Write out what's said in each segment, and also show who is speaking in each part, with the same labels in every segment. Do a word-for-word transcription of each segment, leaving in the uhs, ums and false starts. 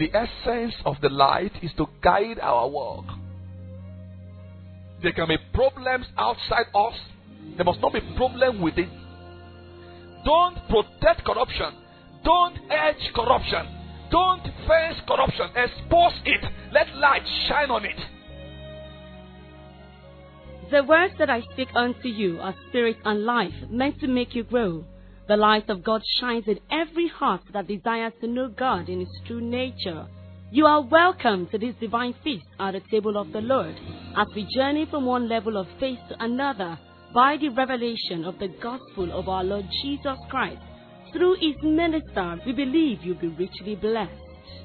Speaker 1: The essence of the light is to guide our walk. There can be problems outside us. There must not be problem within. Don't protect corruption. Don't edge corruption. Don't face corruption. Expose it. Let light shine on it.
Speaker 2: The words that I speak unto you are spirit and life, meant to make you grow. The light of God shines in every heart that desires to know God in His true nature. You are welcome to this divine feast at the table of the Lord, as we journey from one level of faith to another by the revelation of the gospel of our Lord Jesus Christ. Through His minister, we believe you'll be richly blessed.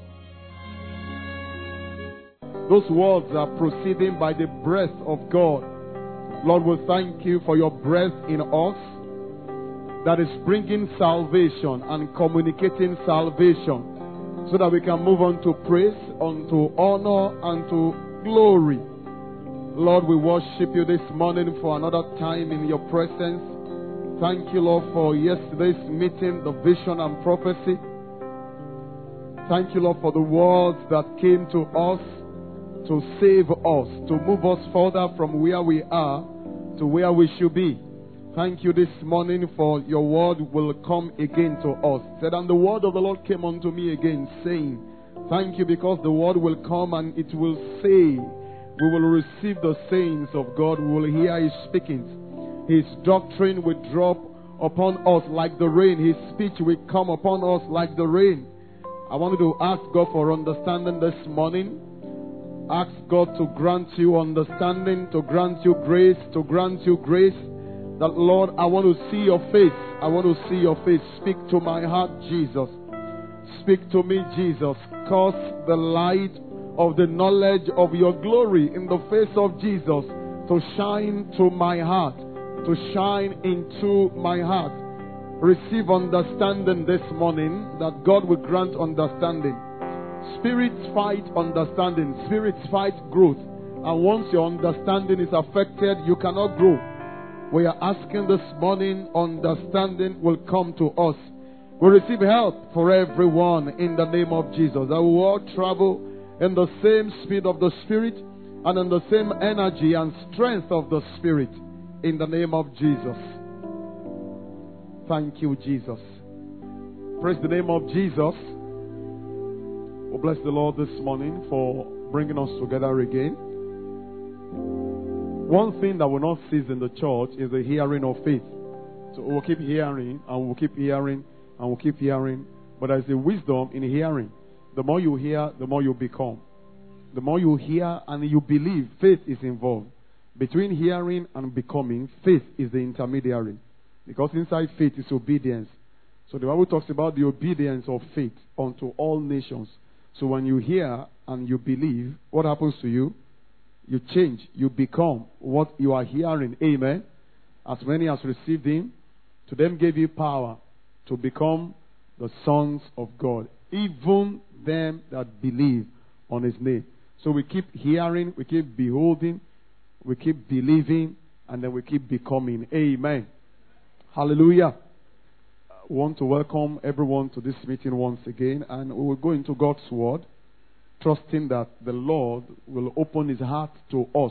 Speaker 3: Those words are proceeding by the breath of God. Lord, we thank you for your breath in us that is bringing salvation and communicating salvation, so that we can move on to praise, unto honor, and to glory. Lord, we worship you this morning for another time in your presence. Thank you, Lord, for yesterday's meeting, the vision and prophecy. Thank you, Lord, for the words that came to us to save us, to move us further from where we are to where we should be. Thank you this morning for your word will come again to us. It said, and the word of the Lord came unto me again, saying, thank you because the word will come and it will say, we will receive the sayings of God, we will hear His speakings. His doctrine will drop upon us like the rain. His speech will come upon us like the rain. I wanted to ask God for understanding this morning. Ask God to grant you understanding, to grant you grace, to grant you grace. That, Lord, I want to see your face. I want to see your face. Speak to my heart, Jesus. Speak to me, Jesus. Cause the light of the knowledge of your glory in the face of Jesus to shine to my heart, to shine into my heart. Receive understanding this morning, that God will grant understanding. Spirits fight understanding. Spirits fight growth. And once your understanding is affected, you cannot grow. We are asking this morning, understanding will come to us. We receive help for everyone in the name of Jesus. That we all travel in the same speed of the Spirit and in the same energy and strength of the Spirit in the name of Jesus. Thank you, Jesus. Praise the name of Jesus. We bless the Lord this morning for bringing us together again. One thing that will not cease in the church is the hearing of faith. So we'll keep hearing and we'll keep hearing and we'll keep hearing. But there's a wisdom in hearing. The more you hear, the more you become. The more you hear and you believe, faith is involved. Between hearing and becoming, faith is the intermediary. Because inside faith is obedience. So the Bible talks about the obedience of faith unto all nations. So when you hear and you believe, what happens to you? You change. You become what you are hearing. Amen. As many as received Him, to them gave He power to become the sons of God. Even them that believe on His name. So we keep hearing, we keep beholding, we keep believing, and then we keep becoming. Amen. Hallelujah. I want to welcome everyone to this meeting once again, and we will go into God's Word, trusting that the Lord will open His heart to us.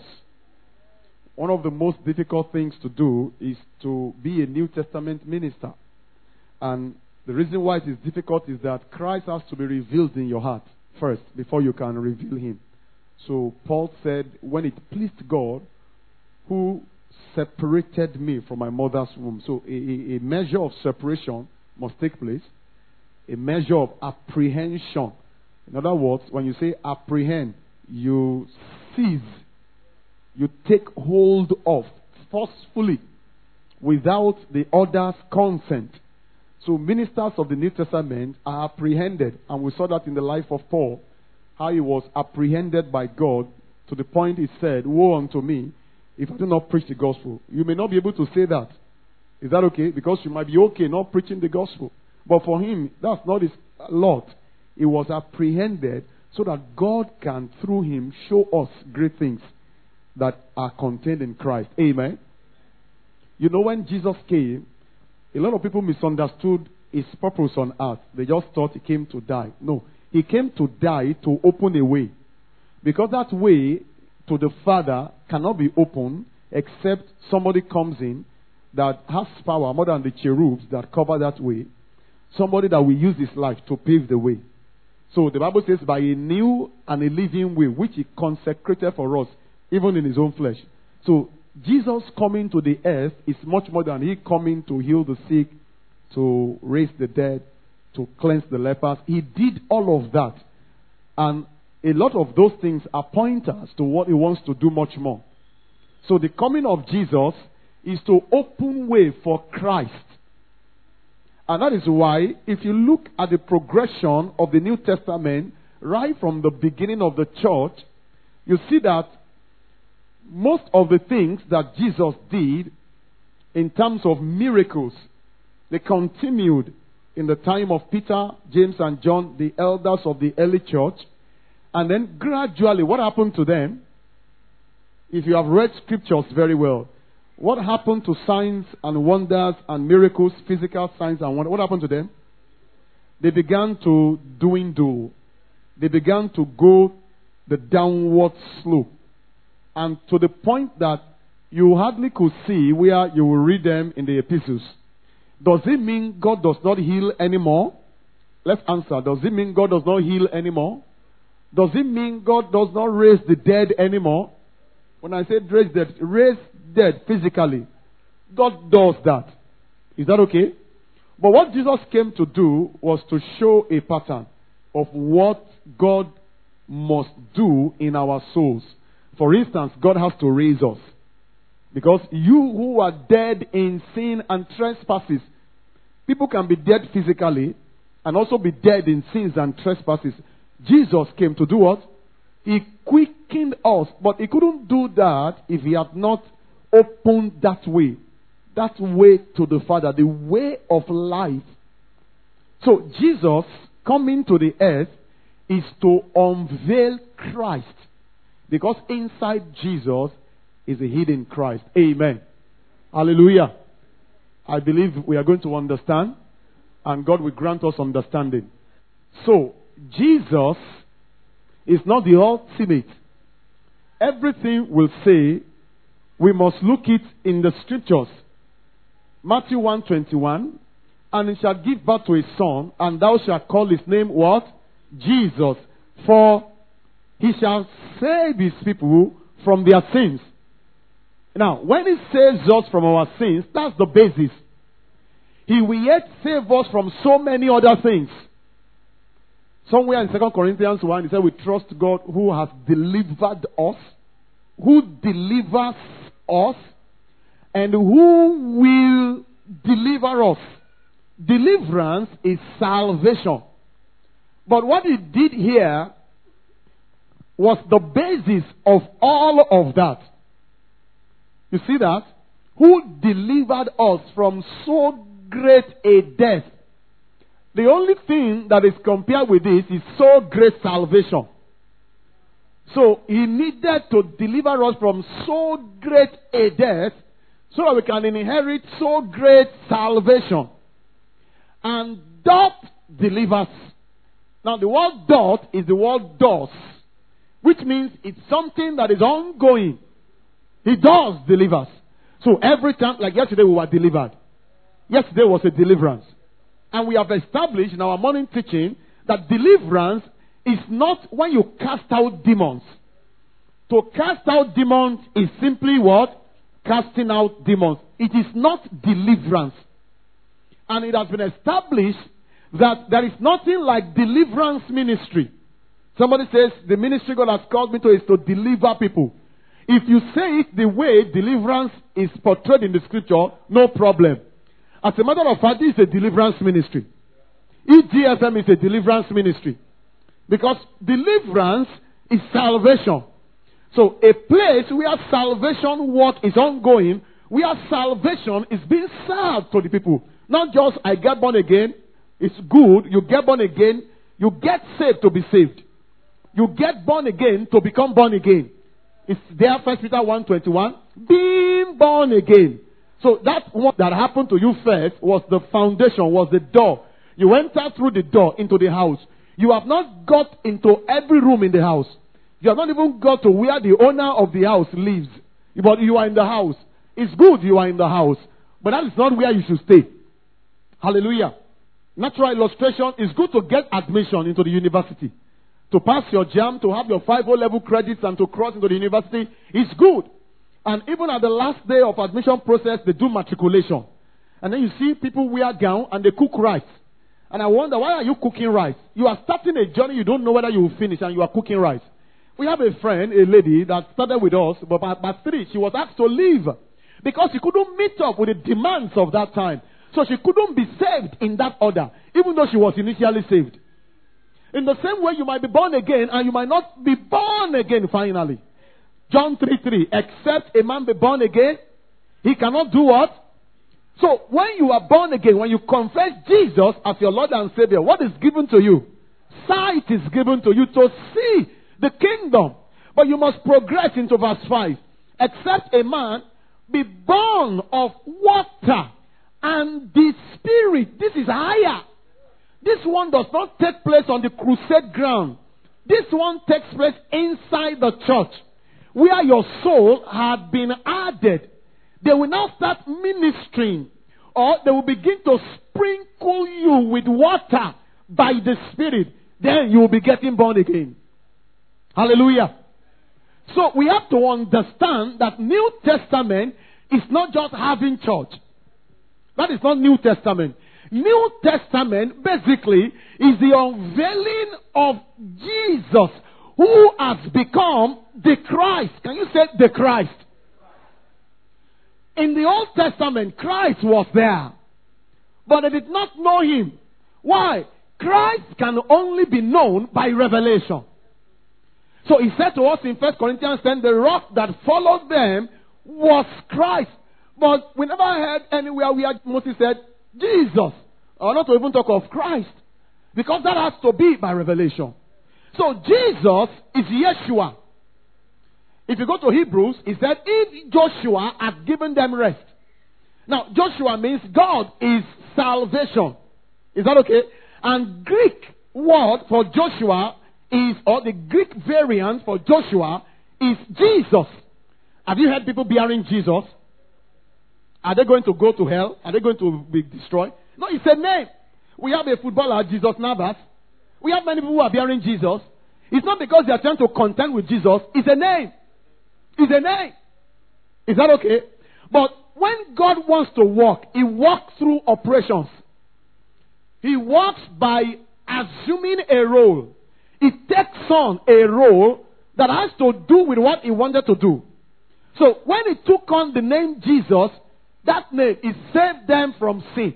Speaker 3: One of the most difficult things to do is to be a New Testament minister. And the reason why it is difficult is that Christ has to be revealed in your heart first, before you can reveal Him. So Paul said, when it pleased God, who separated me from my mother's womb. So a, a, a measure of separation must take place. A measure of apprehension. In other words, when you say apprehend, you seize, you take hold of forcefully without the other's consent. So ministers of the New Testament are apprehended, and we saw that in the life of Paul, how he was apprehended by God to the point he said, woe unto me if I do not preach the gospel. You may not be able to say that. Is that okay? Because you might be okay not preaching the gospel. But for him, that's not his lot. He was apprehended so that God can, through him, show us great things that are contained in Christ. Amen. You know, when Jesus came, a lot of people misunderstood his purpose on earth. They just thought he came to die. No, He came to die to open a way. Because that way to the Father cannot be opened except somebody comes in that has power more than the cherubs that cover that way. Somebody that will use his life to pave the way. So the Bible says, by a new and a living way, which he consecrated for us, even in his own flesh. So Jesus coming to the earth is much more than he coming to heal the sick, to raise the dead, to cleanse the lepers. He did all of that. And a lot of those things are pointers to what he wants to do much more. So the coming of Jesus is to open way for Christ. And that is why, if you look at the progression of the New Testament, right from the beginning of the church, you see that most of the things that Jesus did in terms of miracles, they continued in the time of Peter, James, and John, the elders of the early church. And then gradually, what happened to them? If you have read scriptures very well, what happened to signs and wonders and miracles, physical signs and wonders? What happened to them? They began to dwindle. They began to go the downward slope. And to the point that you hardly could see where you will read them in the epistles. Does it mean God does not heal anymore? Let's answer. Does it mean God does not heal anymore? Does it mean God does not raise the dead anymore? When I say raise dead, raise dead physically. God does that. Is that okay? But what Jesus came to do was to show a pattern of what God must do in our souls. For instance, God has to raise us. Because you who are dead in sin and trespasses, people can be dead physically and also be dead in sins and trespasses. Jesus came to do what? He quickened us, but he couldn't do that if he had not opened that way. That way to the Father, the way of life. So Jesus coming to the earth is to unveil Christ. Because inside Jesus is a hidden Christ. Amen. Hallelujah. I believe we are going to understand, and God will grant us understanding. So, Jesus is not the ultimate. Everything will say, we must look it in the scriptures. Matthew one twenty-one, and he shall give birth to a son, and thou shalt call his name what? Jesus. For he shall save his people from their sins. Now, when he saves us from our sins, that's the basis. He will yet save us from so many other things. Somewhere in Second Corinthians one, he said, we trust God who has delivered us, who delivers us, and who will deliver us. Deliverance is salvation. But what he did here was the basis of all of that. You see that? Who delivered us from so great a death. The only thing that is compared with this is so great salvation. So he needed to deliver us from so great a death so that we can inherit so great salvation. And doth delivers. Now the word doth is the word does, which means it's something that is ongoing. He does delivers. So every time, like yesterday we were delivered. Yesterday was a deliverance. And we have established in our morning teaching that deliverance is not when you cast out demons. To cast out demons is simply what? Casting out demons. It is not deliverance. And it has been established that there is nothing like deliverance ministry. Somebody says, the ministry God has called me to is to deliver people. If you say it the way deliverance is portrayed in the scripture, no problem. As a matter of fact, this is a deliverance ministry. E G S M is a deliverance ministry. Because deliverance is salvation. So a place where salvation work is ongoing, where salvation is being served to the people. Not just, I get born again, it's good, you get born again, you get saved to be saved. You get born again to become born again. It's there, First Peter one twenty-one, being born again. So that what that happened to you first was the foundation, was the door. You entered through the door into the house. You have not got into every room in the house. You have not even got to where the owner of the house lives. But you are in the house. It's good you are in the house. But that is not where you should stay. Hallelujah. Natural illustration, is good to get admission into the university. To pass your jam, to have your five O-level credits and to cross into the university is good. And even at the last day of admission process, they do matriculation. And then you see people wear gown and they cook rice. And I wonder, why are you cooking rice? You are starting a journey, you don't know whether you will finish, and you are cooking rice. We have a friend, a lady, that started with us, but by, by three, she was asked to leave. Because she couldn't meet up with the demands of that time. So she couldn't be saved in that order, even though she was initially saved. In the same way, you might be born again, and you might not be born again finally. John three three, except a man be born again, he cannot do what? So, when you are born again, when you confess Jesus as your Lord and Savior, what is given to you? Sight is given to you to see the kingdom. But you must progress into verse five. Except a man be born of water and the Spirit. This is higher. This one does not take place on the crusade ground. This one takes place inside the church, where your soul had been added. They will now start ministering, or they will begin to sprinkle you with water by the Spirit. Then you will be getting born again. Hallelujah. So we have to understand that New Testament is not just having church. That is not New Testament. New Testament basically is the unveiling of Jesus, who has become the Christ. Can you say the Christ? In the Old Testament, Christ was there, but they did not know him. Why? Christ can only be known by revelation. So he said to us in First Corinthians ten, the rock that followed them was Christ. But we never heard anywhere where Moses said, Jesus, or not to even talk of Christ. Because that has to be by revelation. So Jesus is Yeshua. If you go to Hebrews, he said, if Joshua had given them rest. Now, Joshua means God is salvation. Is that okay? And Greek word for Joshua is, or the Greek variant for Joshua is Jesus. Have you heard people bearing Jesus? Are they going to go to hell? Are they going to be destroyed? No, it's a name. We have a footballer, Jesus Navas. We have many people who are bearing Jesus. It's not because they are trying to contend with Jesus. It's a name. It's a name. Is that okay? But when God wants to work, he works through operations. He works by assuming a role. He takes on a role that has to do with what he wanted to do. So when he took on the name Jesus, that name, it saved them from sin.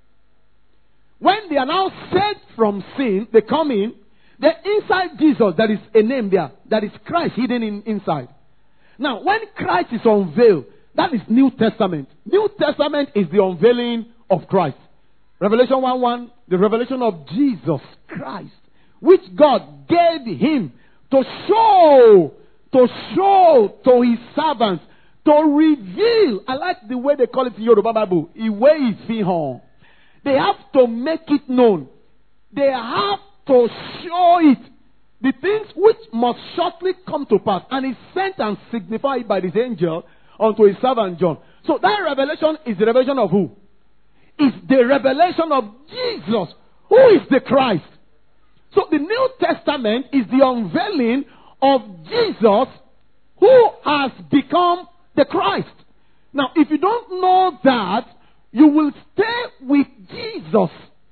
Speaker 3: When they are now saved from sin, they come in. Then inside Jesus, there is a name there. That is Christ hidden in, inside. Now, when Christ is unveiled, that is New Testament. New Testament is the unveiling of Christ. Revelation one one, the revelation of Jesus Christ, which God gave him to show, to show to his servants, to reveal. I like the way they call it in Yoruba Bible. Iwe Ifihan. They have to make it known. They have to show it. The things which must shortly come to pass. And he sent and signified by this angel unto his servant John. So that revelation is the revelation of who? It's the revelation of Jesus, who is the Christ. So the New Testament is the unveiling of Jesus, who has become the Christ. Now, if you don't know that, you will stay with Jesus.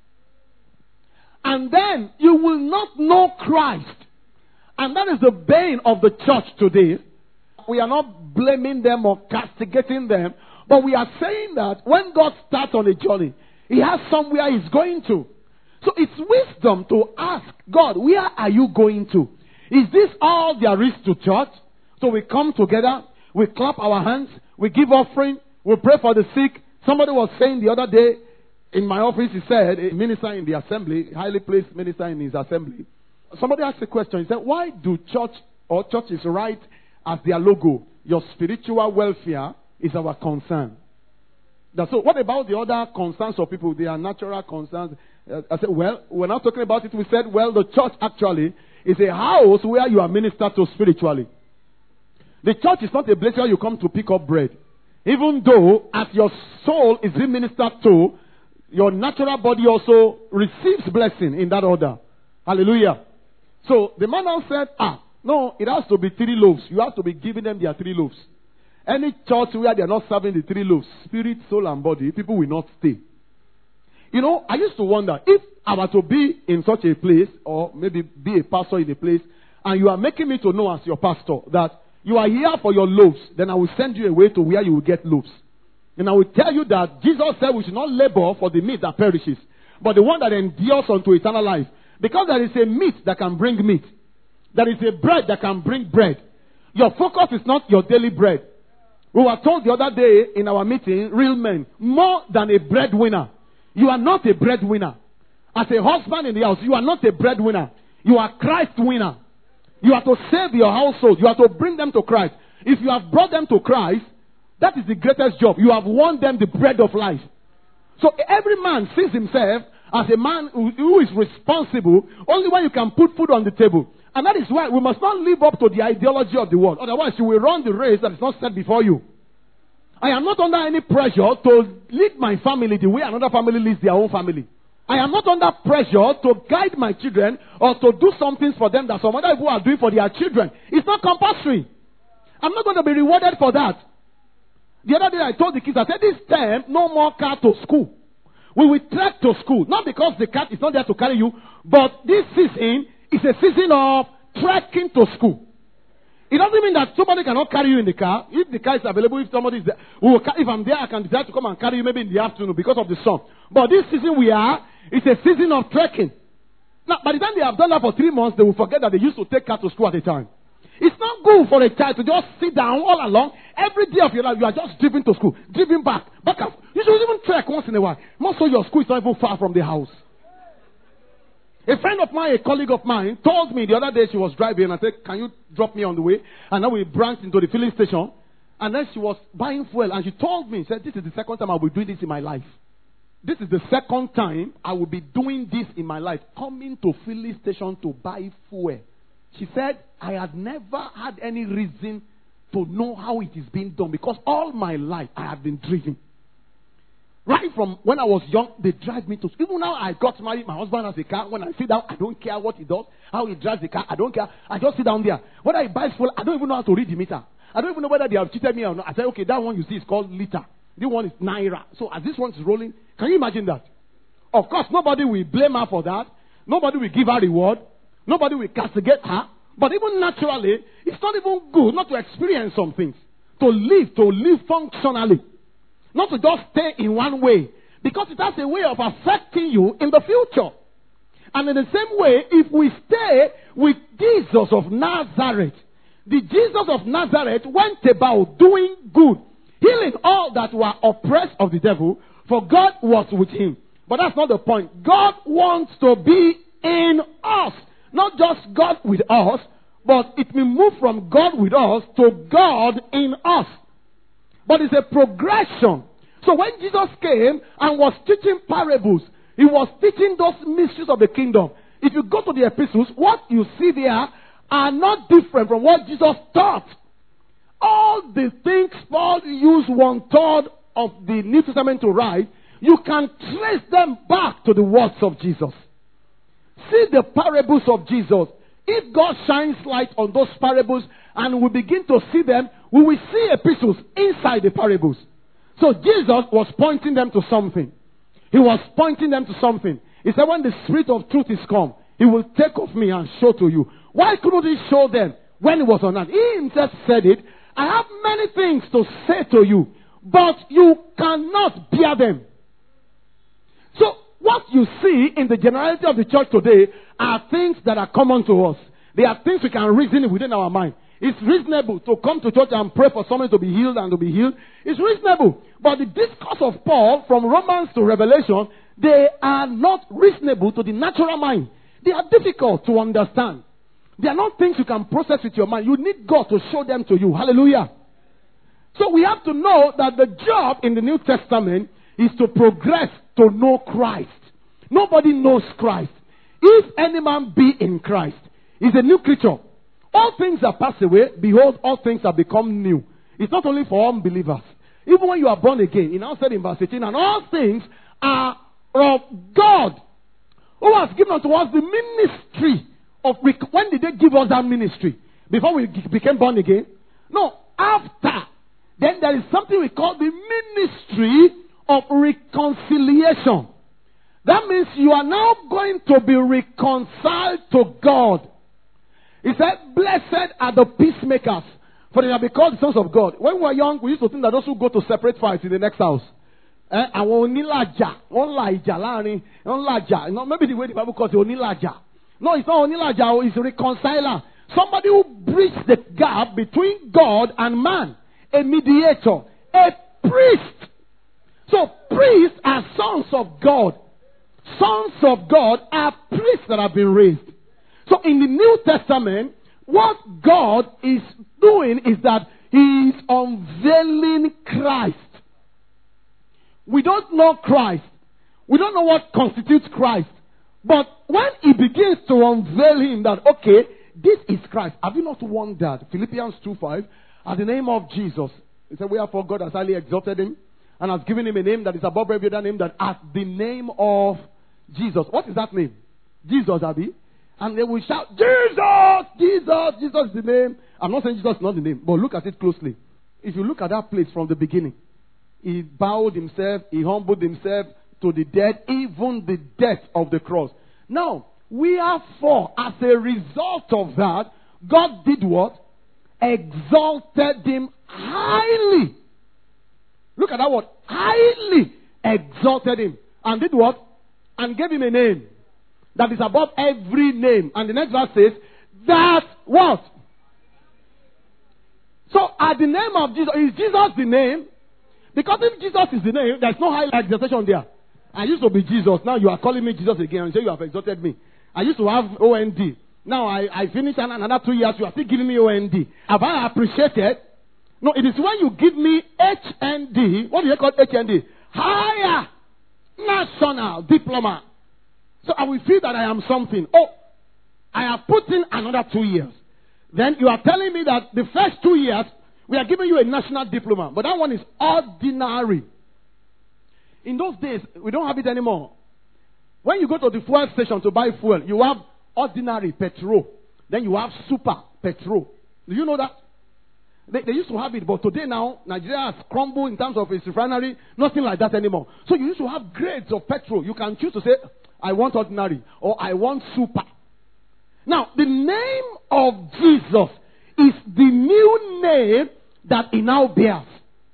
Speaker 3: And then you will not know Christ. And that is the bane of the church today. We are not blaming them or castigating them. But we are saying that when God starts on a journey, he has somewhere he's going to. So it's wisdom to ask God, where are you going to? Is this all there is to church? So we come together, we clap our hands, we give offering, we pray for the sick. Somebody was saying the other day in my office, he said, a minister in the assembly, highly placed minister in his assembly. Somebody asked a question. He said, why do church or churches write as their logo, your spiritual welfare is our concern? That's so what about the other concerns of people? They are natural concerns. I said, well, we're not talking about it. We said, well, the church actually is a house where you are ministered to spiritually. The church is not a place where you come to pick up bread. Even though, as your soul is being ministered to, your natural body also receives blessing in that order. Hallelujah. So the man now said, ah, no, it has to be three loaves. You have to be giving them their three loaves. Any church where they are not serving the three loaves, spirit, soul, and body, people will not stay. You know, I used to wonder, if I were to be in such a place, or maybe be a pastor in a place, and you are making me to know as your pastor that you are here for your loaves, then I will send you away to where you will get loaves. And I will tell you that Jesus said we should not labor for the meat that perishes, but the one that endures unto eternal life. Because there is a meat that can bring meat. There is a bread that can bring bread. Your focus is not your daily bread. We were told the other day in our meeting, real men, more than a breadwinner. You are not a breadwinner. As a husband in the house, you are not a breadwinner. You are Christ winner. You are to save your household. You are to bring them to Christ. If you have brought them to Christ, that is the greatest job. You have won them the bread of life. So every man sees himself as a man who, who is responsible only when you can put food on the table. And that is why we must not live up to the ideology of the world. Otherwise, you will run the race that is not set before you. I am not under any pressure to lead my family the way another family leads their own family. I am not under pressure to guide my children or to do some things for them that some other people are doing for their children. It's not compulsory. I'm not going to be rewarded for that. The other day I told the kids, I said, this term, no more car to school. We will trek to school. Not because the car is not there to carry you, but this season is a season of trekking to school. It doesn't mean that somebody cannot carry you in the car. If the car is available, if somebody is there, will, if I'm there, I can decide to come and carry you maybe in the afternoon because of the sun. But this season we are, it's a season of trekking. Now, by the time they have done that for three months, they will forget that they used to take car to school at a time. It's not good for a child to just sit down all along. Every day of your life, you are just driven to school, driven back, back up. You should even trek once in a while. Most of your school is not even far from the house. A friend of mine, a colleague of mine, told me the other day she was driving and I said, can you drop me on the way? And then we branched into the filling station. And then she was buying fuel and she told me, she said, this is the second time I will be doing this in my life. This is the second time I will be doing this in my life. Coming to filling station to buy fuel. She said, I had never had any reason to know how it is being done because all my life I have been driven. Right from when I was young, they drive me to school. Even now I got married, my husband has a car. When I sit down, I don't care what he does, how he drives the car. I don't care. I just sit down there. Whether he buys fuel, I don't even know how to read the meter. I don't even know whether they have cheated me or not. I say, okay, that one you see is called liter. This one is naira. So as this one is rolling, can you imagine that? Of course, nobody will blame her for that. Nobody will give her reward. Nobody will castigate her. But even naturally, it's not even good not to experience some things. To live, to live functionally. Not to just stay in one way. Because it has a way of affecting you in the future. And in the same way, if we stay with Jesus of Nazareth, the Jesus of Nazareth went about doing good, healing all that were oppressed of the devil, for God was with him. But that's not the point. God wants to be in us. Not just God with us, but it will move from God with us to God in us. But it's a progression. So when Jesus came and was teaching parables, he was teaching those mysteries of the kingdom. If you go to the epistles, what you see there are not different from what Jesus taught. All the things Paul used one third of the New Testament to write, you can trace them back to the words of Jesus. See the parables of Jesus. If God shines light on those parables and we begin to see them, we will see epistles inside the parables. So Jesus was pointing them to something. He was pointing them to something. He said, when the Spirit of truth is come, he will take of me and show to you. Why couldn't he show them when he was on earth? He himself said it. I have many things to say to you, but you cannot bear them. So what you see in the generality of the church today are things that are common to us. They are things we can reason within our mind. It's reasonable to come to church and pray for someone to be healed and to be healed. It's reasonable. But the discourse of Paul from Romans to Revelation, they are not reasonable to the natural mind. They are difficult to understand. They are not things you can process with your mind. You need God to show them to you. Hallelujah. So we have to know that the job in the New Testament is to progress to know Christ. Nobody knows Christ. If any man be in Christ, he's a new creature. All things are passed away. Behold, all things have become new. It's not only for unbelievers. Even when you are born again, he now said in verse eighteen, and all things are of God, who has given unto us the ministry of, when did they give us that ministry? Before we became born again? No, after. Then there is something we call the ministry of reconciliation. That means you are now going to be reconciled to God. He said, blessed are the peacemakers, for they are be called the sons of God. When we were young, we used to think that those who go to separate fights in the next house. Eh, onilaja, onlaija, lani, onlaja. No, maybe the way the Bible calls it, onilaja. No, it's not onilaja, it's reconciler. Somebody who bridges the gap between God and man. A mediator. A priest. So priests are sons of God. Sons of God are priests that have been raised. So in the New Testament, what God is doing is that He is unveiling Christ. We don't know Christ. We don't know what constitutes Christ. But when He begins to unveil Him that, okay, this is Christ. Have you not wondered? Philippians two five, at the name of Jesus, He said, wherefore God has highly exalted Him and has given Him a name that is above every other name, that at the name of Jesus. What is that name? Jesus, Abby. And they will shout, Jesus! Jesus! Jesus is the name. I'm not saying Jesus is not the name, but look at it closely. If you look at that place from the beginning, He bowed Himself, He humbled Himself to the death, even the death of the cross. Now, wherefore, as a result of that, God did what? Exalted Him highly. Look at that word. Highly exalted Him. And did what? And gave Him a name that is above every name. And the next verse says, that what? So at the name of Jesus, is Jesus the name? Because if Jesus is the name, there's no high exaltation there. I used to be Jesus. Now you are calling me Jesus again and say you have exalted me. I used to have O N D. Now I, I finished another two years. You are still giving me O N D. Have I appreciated? No, it is when you give me H N D. What do you call H N D? Higher National Diploma. So I will feel that I am something. Oh, I have put in another two years. Then you are telling me that the first two years, we are giving you a national diploma. But that one is ordinary. In those days, we don't have it anymore. When you go to the fuel station to buy fuel, you have ordinary petrol. Then you have super petrol. Do you know that? They, they used to have it, but today now, Nigeria has crumbled in terms of its refinery. Nothing like that anymore. So you used to have grades of petrol. You can choose to say, I want ordinary, or I want super. Now, the name of Jesus is the new name that He now bears.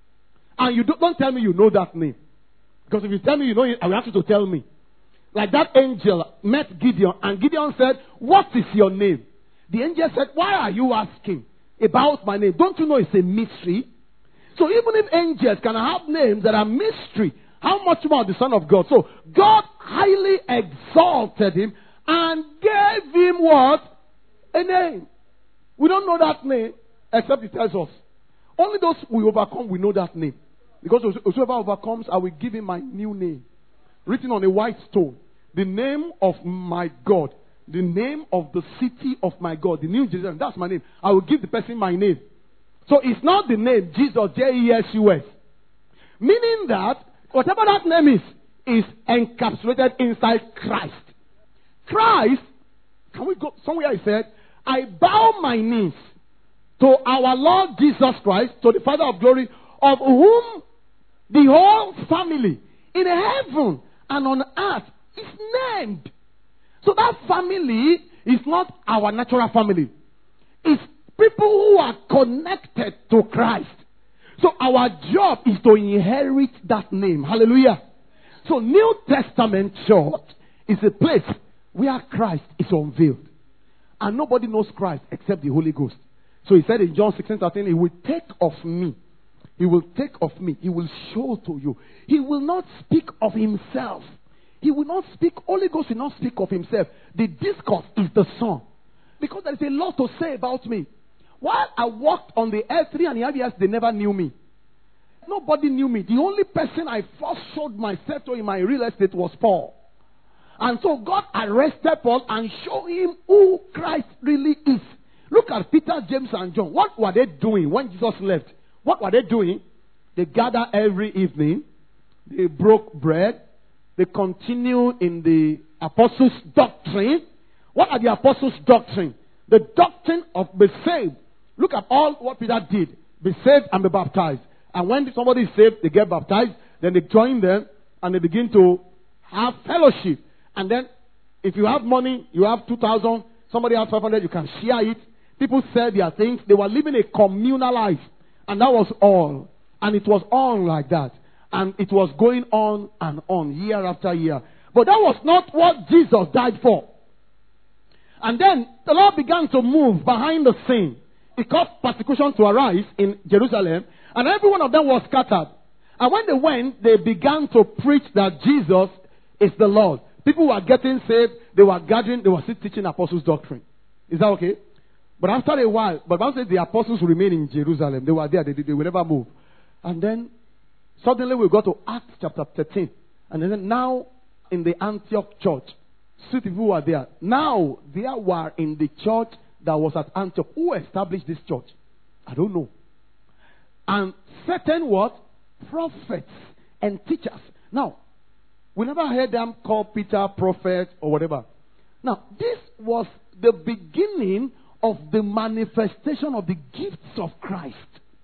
Speaker 3: And you don't, don't tell me you know that name. Because if you tell me you know it, I will ask you to tell me. Like that angel met Gideon, and Gideon said, what is your name? The angel said, why are you asking about my name? Don't you know it's a mystery? So even if angels can have names that are mystery, how much more the Son of God? So God highly exalted Him and gave Him what? A name. We don't know that name except He tells us. Only those we overcome, we know that name. Because whoever overcomes, I will give him my new name. Written on a white stone. The name of my God. The name of the city of my God. The New Jerusalem. That's my name. I will give the person my name. So it's not the name Jesus, J E S U S. Meaning that whatever that name is, is encapsulated inside Christ. Christ, can we go somewhere? He said, I bow my knees to our Lord Jesus Christ, to the Father of glory, of whom the whole family in heaven and on earth is named. So that family is not our natural family. It's people who are connected to Christ. So our job is to inherit that name. Hallelujah. So New Testament church is a place where Christ is unveiled. And nobody knows Christ except the Holy Ghost. So he said in John sixteen thirteen, He will take of me. He will take of me. He will show to you. He will not speak of Himself. He will not speak. Holy Ghost will not speak of Himself. The discourse is the Son. Because there is a lot to say about me. While I walked on the earth three and a half years, they never knew me. Nobody knew me. The only person I first showed myself to in my real estate was Paul.
Speaker 4: And so God arrested Paul and showed him who Christ really is. Look at Peter, James, and John. What were they doing when Jesus left? What were they doing? They gathered every evening. They broke bread. They continue in the apostles' doctrine. What are the apostles' doctrine? The doctrine of be saved. Look at all what Peter did. Be saved and be baptized. And when somebody is saved, they get baptized. Then they join them and they begin to have fellowship. And then if you have money, you have two thousand, somebody has five hundred, you can share it. People sell their things. They were living a communal life. And that was all. And it was on like that. And it was going on and on, year after year. But that was not what Jesus died for. And then the Lord began to move behind the scene. It caused persecution to arise in Jerusalem. And every one of them was scattered. And when they went, they began to preach that Jesus is the Lord. People were getting saved. They were gathering. They were still teaching apostles' doctrine. Is that okay? But after a while, but Bible says the apostles remained in Jerusalem. They were there. They, they will never move. And then suddenly we got to Acts chapter thirteen. And then now in the Antioch church, three people were there. Now there were in the church that was at Antioch. Who established this church? I don't know. And certain what? Prophets and teachers. Now, we never heard them call Peter prophet or whatever. Now, this was the beginning of the manifestation of the gifts of Christ.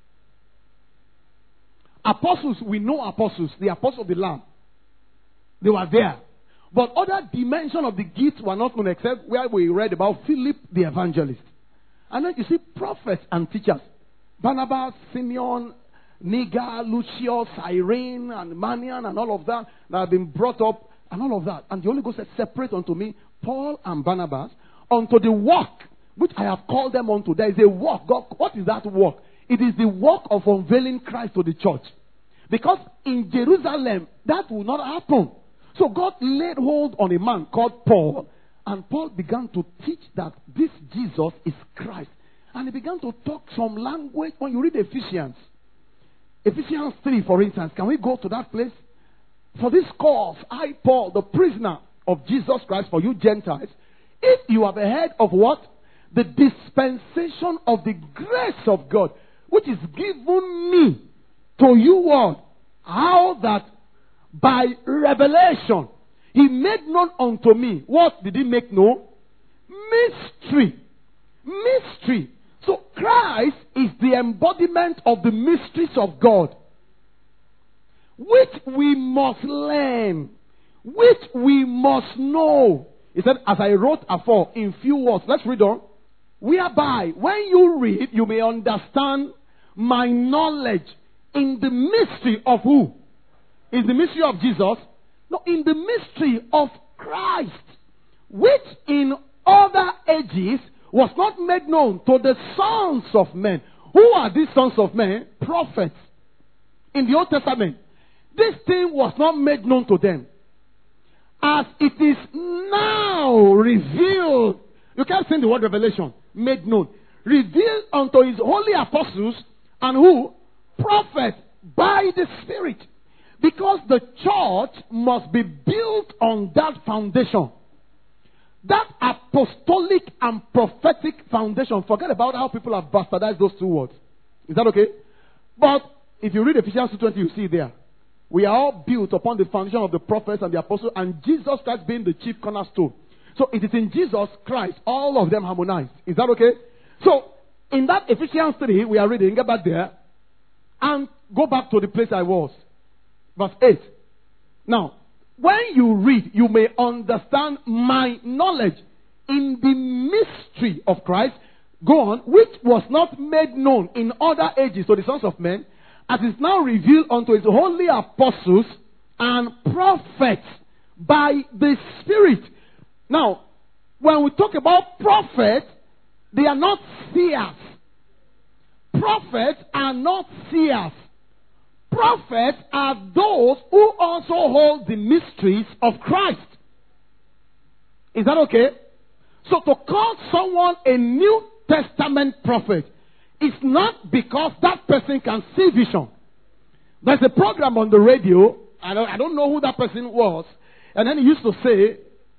Speaker 4: Apostles, we know apostles, the apostles of the Lamb. They were there. But other dimensions of the gifts were not known except where we read about Philip the evangelist. And then you see prophets and teachers. Barnabas, Simeon, Niger, Lucius, Cyrene, and Manian, and all of that that have been brought up, and all of that. And the Holy Ghost said, separate unto me Paul and Barnabas unto the work which I have called them unto. There is a work. God, what is that work? It is the work of unveiling Christ to the church. Because in Jerusalem, that will not happen. So God laid hold on a man called Paul, and Paul began to teach that this Jesus is Christ. And he began to talk some language. When you read Ephesians, Ephesians three, for instance, can we go to that place? For this cause, I, Paul, the prisoner of Jesus Christ, for you Gentiles, if you have heard of what? The dispensation of the grace of God, which is given me to you all, how that by revelation he made known unto me. What did he make known? Mystery. Mystery. So Christ is the embodiment of the mysteries of God, which we must learn, which we must know. He said, as I wrote afore in few words. Let's read on. Whereby, when you read, you may understand my knowledge in the mystery of who? In the mystery of Jesus? No, in the mystery of Christ, which in other ages was not made known to the sons of men. Who are these sons of men? Prophets. In the Old Testament, this thing was not made known to them. As it is now revealed. You can't say the word revelation. Made known. Revealed unto his holy apostles and who? Prophets by the Spirit. Because the church must be built on that foundation. That apostolic and prophetic foundation. Forget about how people have bastardized those two words. Is that okay? But if you read Ephesians two twenty, you see there. We are all built upon the foundation of the prophets and the apostles, and Jesus Christ being the chief cornerstone. So it is in Jesus Christ, all of them harmonized. Is that okay? So, in that Ephesians three, we are reading, get back there, and go back to the place I was. Verse eight. Now, when you read, you may understand my knowledge in the mystery of Christ, go on, which was not made known in other ages to the sons of men, as is now revealed unto his holy apostles and prophets by the Spirit. Now, when we talk about prophets, they are not seers. Prophets are not seers. Prophets are those who also hold the mysteries of Christ. Is that okay? So to call someone a New Testament prophet is not because that person can see vision. There's a program on the radio, I don't, I don't know who that person was, and then he used to say,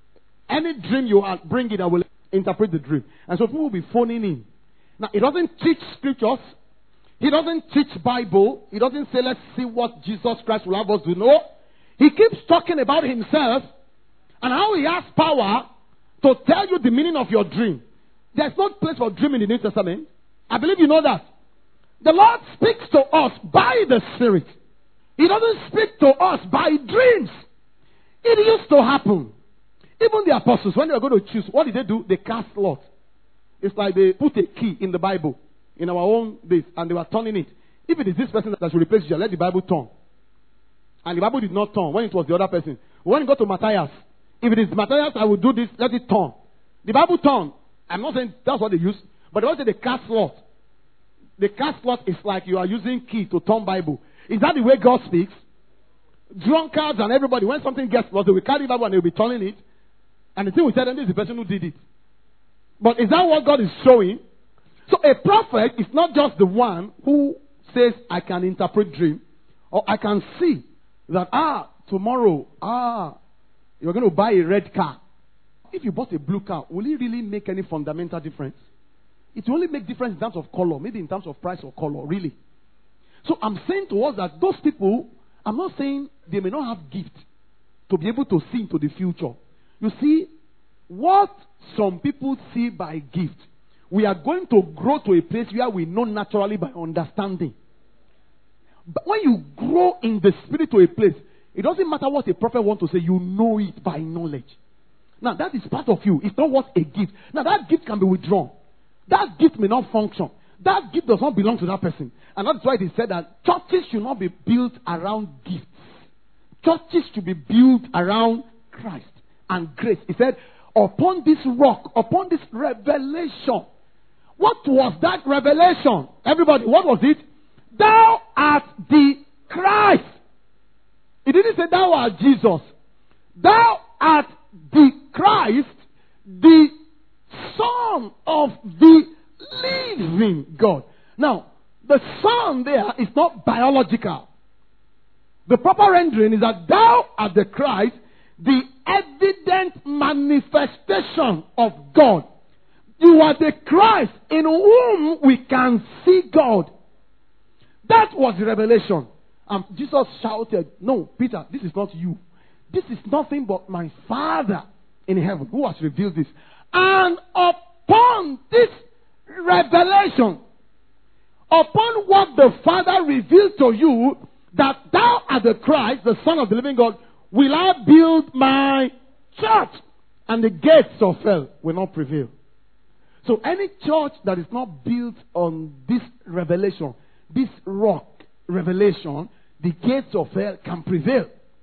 Speaker 4: Any dream you are bringing, I will interpret the dream. And so people will be phoning in. Now, he doesn't teach scriptures. He doesn't teach Bible. He doesn't say, let's see what Jesus Christ will have us do. No. He keeps talking about himself and how he has power to tell you the meaning of your dream. There's no place for dream in the New Testament. I believe you know that. The Lord speaks to us by the Spirit. He doesn't speak to us by dreams. It used to happen. Even the apostles, when they were going to choose, what did they do? They cast lot. It's like they put a key in the Bible, in our own days, and they were turning it. If it is this person that should replace you, let the Bible turn. And the Bible did not turn when it was the other person. When you go to Matthias, if it is Matthias, I will do this, let it turn. The Bible turned. I'm not saying that's what they use, but they also say the cast lot. The cast lot is like you are using key to turn Bible. Is that the way God speaks? Drunkards and everybody, when something gets lost, they will carry the Bible and they will be turning it. And the thing will tell them, this is the person who did it. But is that what God is showing? So a prophet is not just the one who says, I can interpret dream, or I can see that, ah, tomorrow, ah, you're going to buy a red car. If you bought a blue car, will it really make any fundamental difference? It will only make difference in terms of color, maybe in terms of price or color, really. So I'm saying to us that those people, I'm not saying they may not have gift to be able to see into the future. You see, what some people see by gift, we are going to grow to a place where we know naturally by understanding. But when you grow in the spirit to a place, it doesn't matter what a prophet wants to say, you know it by knowledge. Now, that is part of you. It's not what a gift. Now, that gift can be withdrawn. That gift may not function. That gift does not belong to that person. And that's why they said that churches should not be built around gifts. Churches should be built around Christ and grace. He said, upon this rock, upon this revelation. What was that revelation? Everybody, what was it? Thou art the Christ. He didn't say thou art Jesus. Thou art the Christ, the Son of the living God. Now, the Son there is not biological. The proper rendering is that thou art the Christ, the evident manifestation of God. You are the Christ in whom we can see God. That was the revelation. And Jesus shouted, no, Peter, this is not you. This is nothing but my Father in heaven who has revealed this. And upon this revelation, upon what the Father revealed to you, that thou art the Christ, the Son of the living God, will I build my church, and the gates of hell will not prevail. So any church that is not built on this revelation, this rock revelation, the gates of hell can prevail.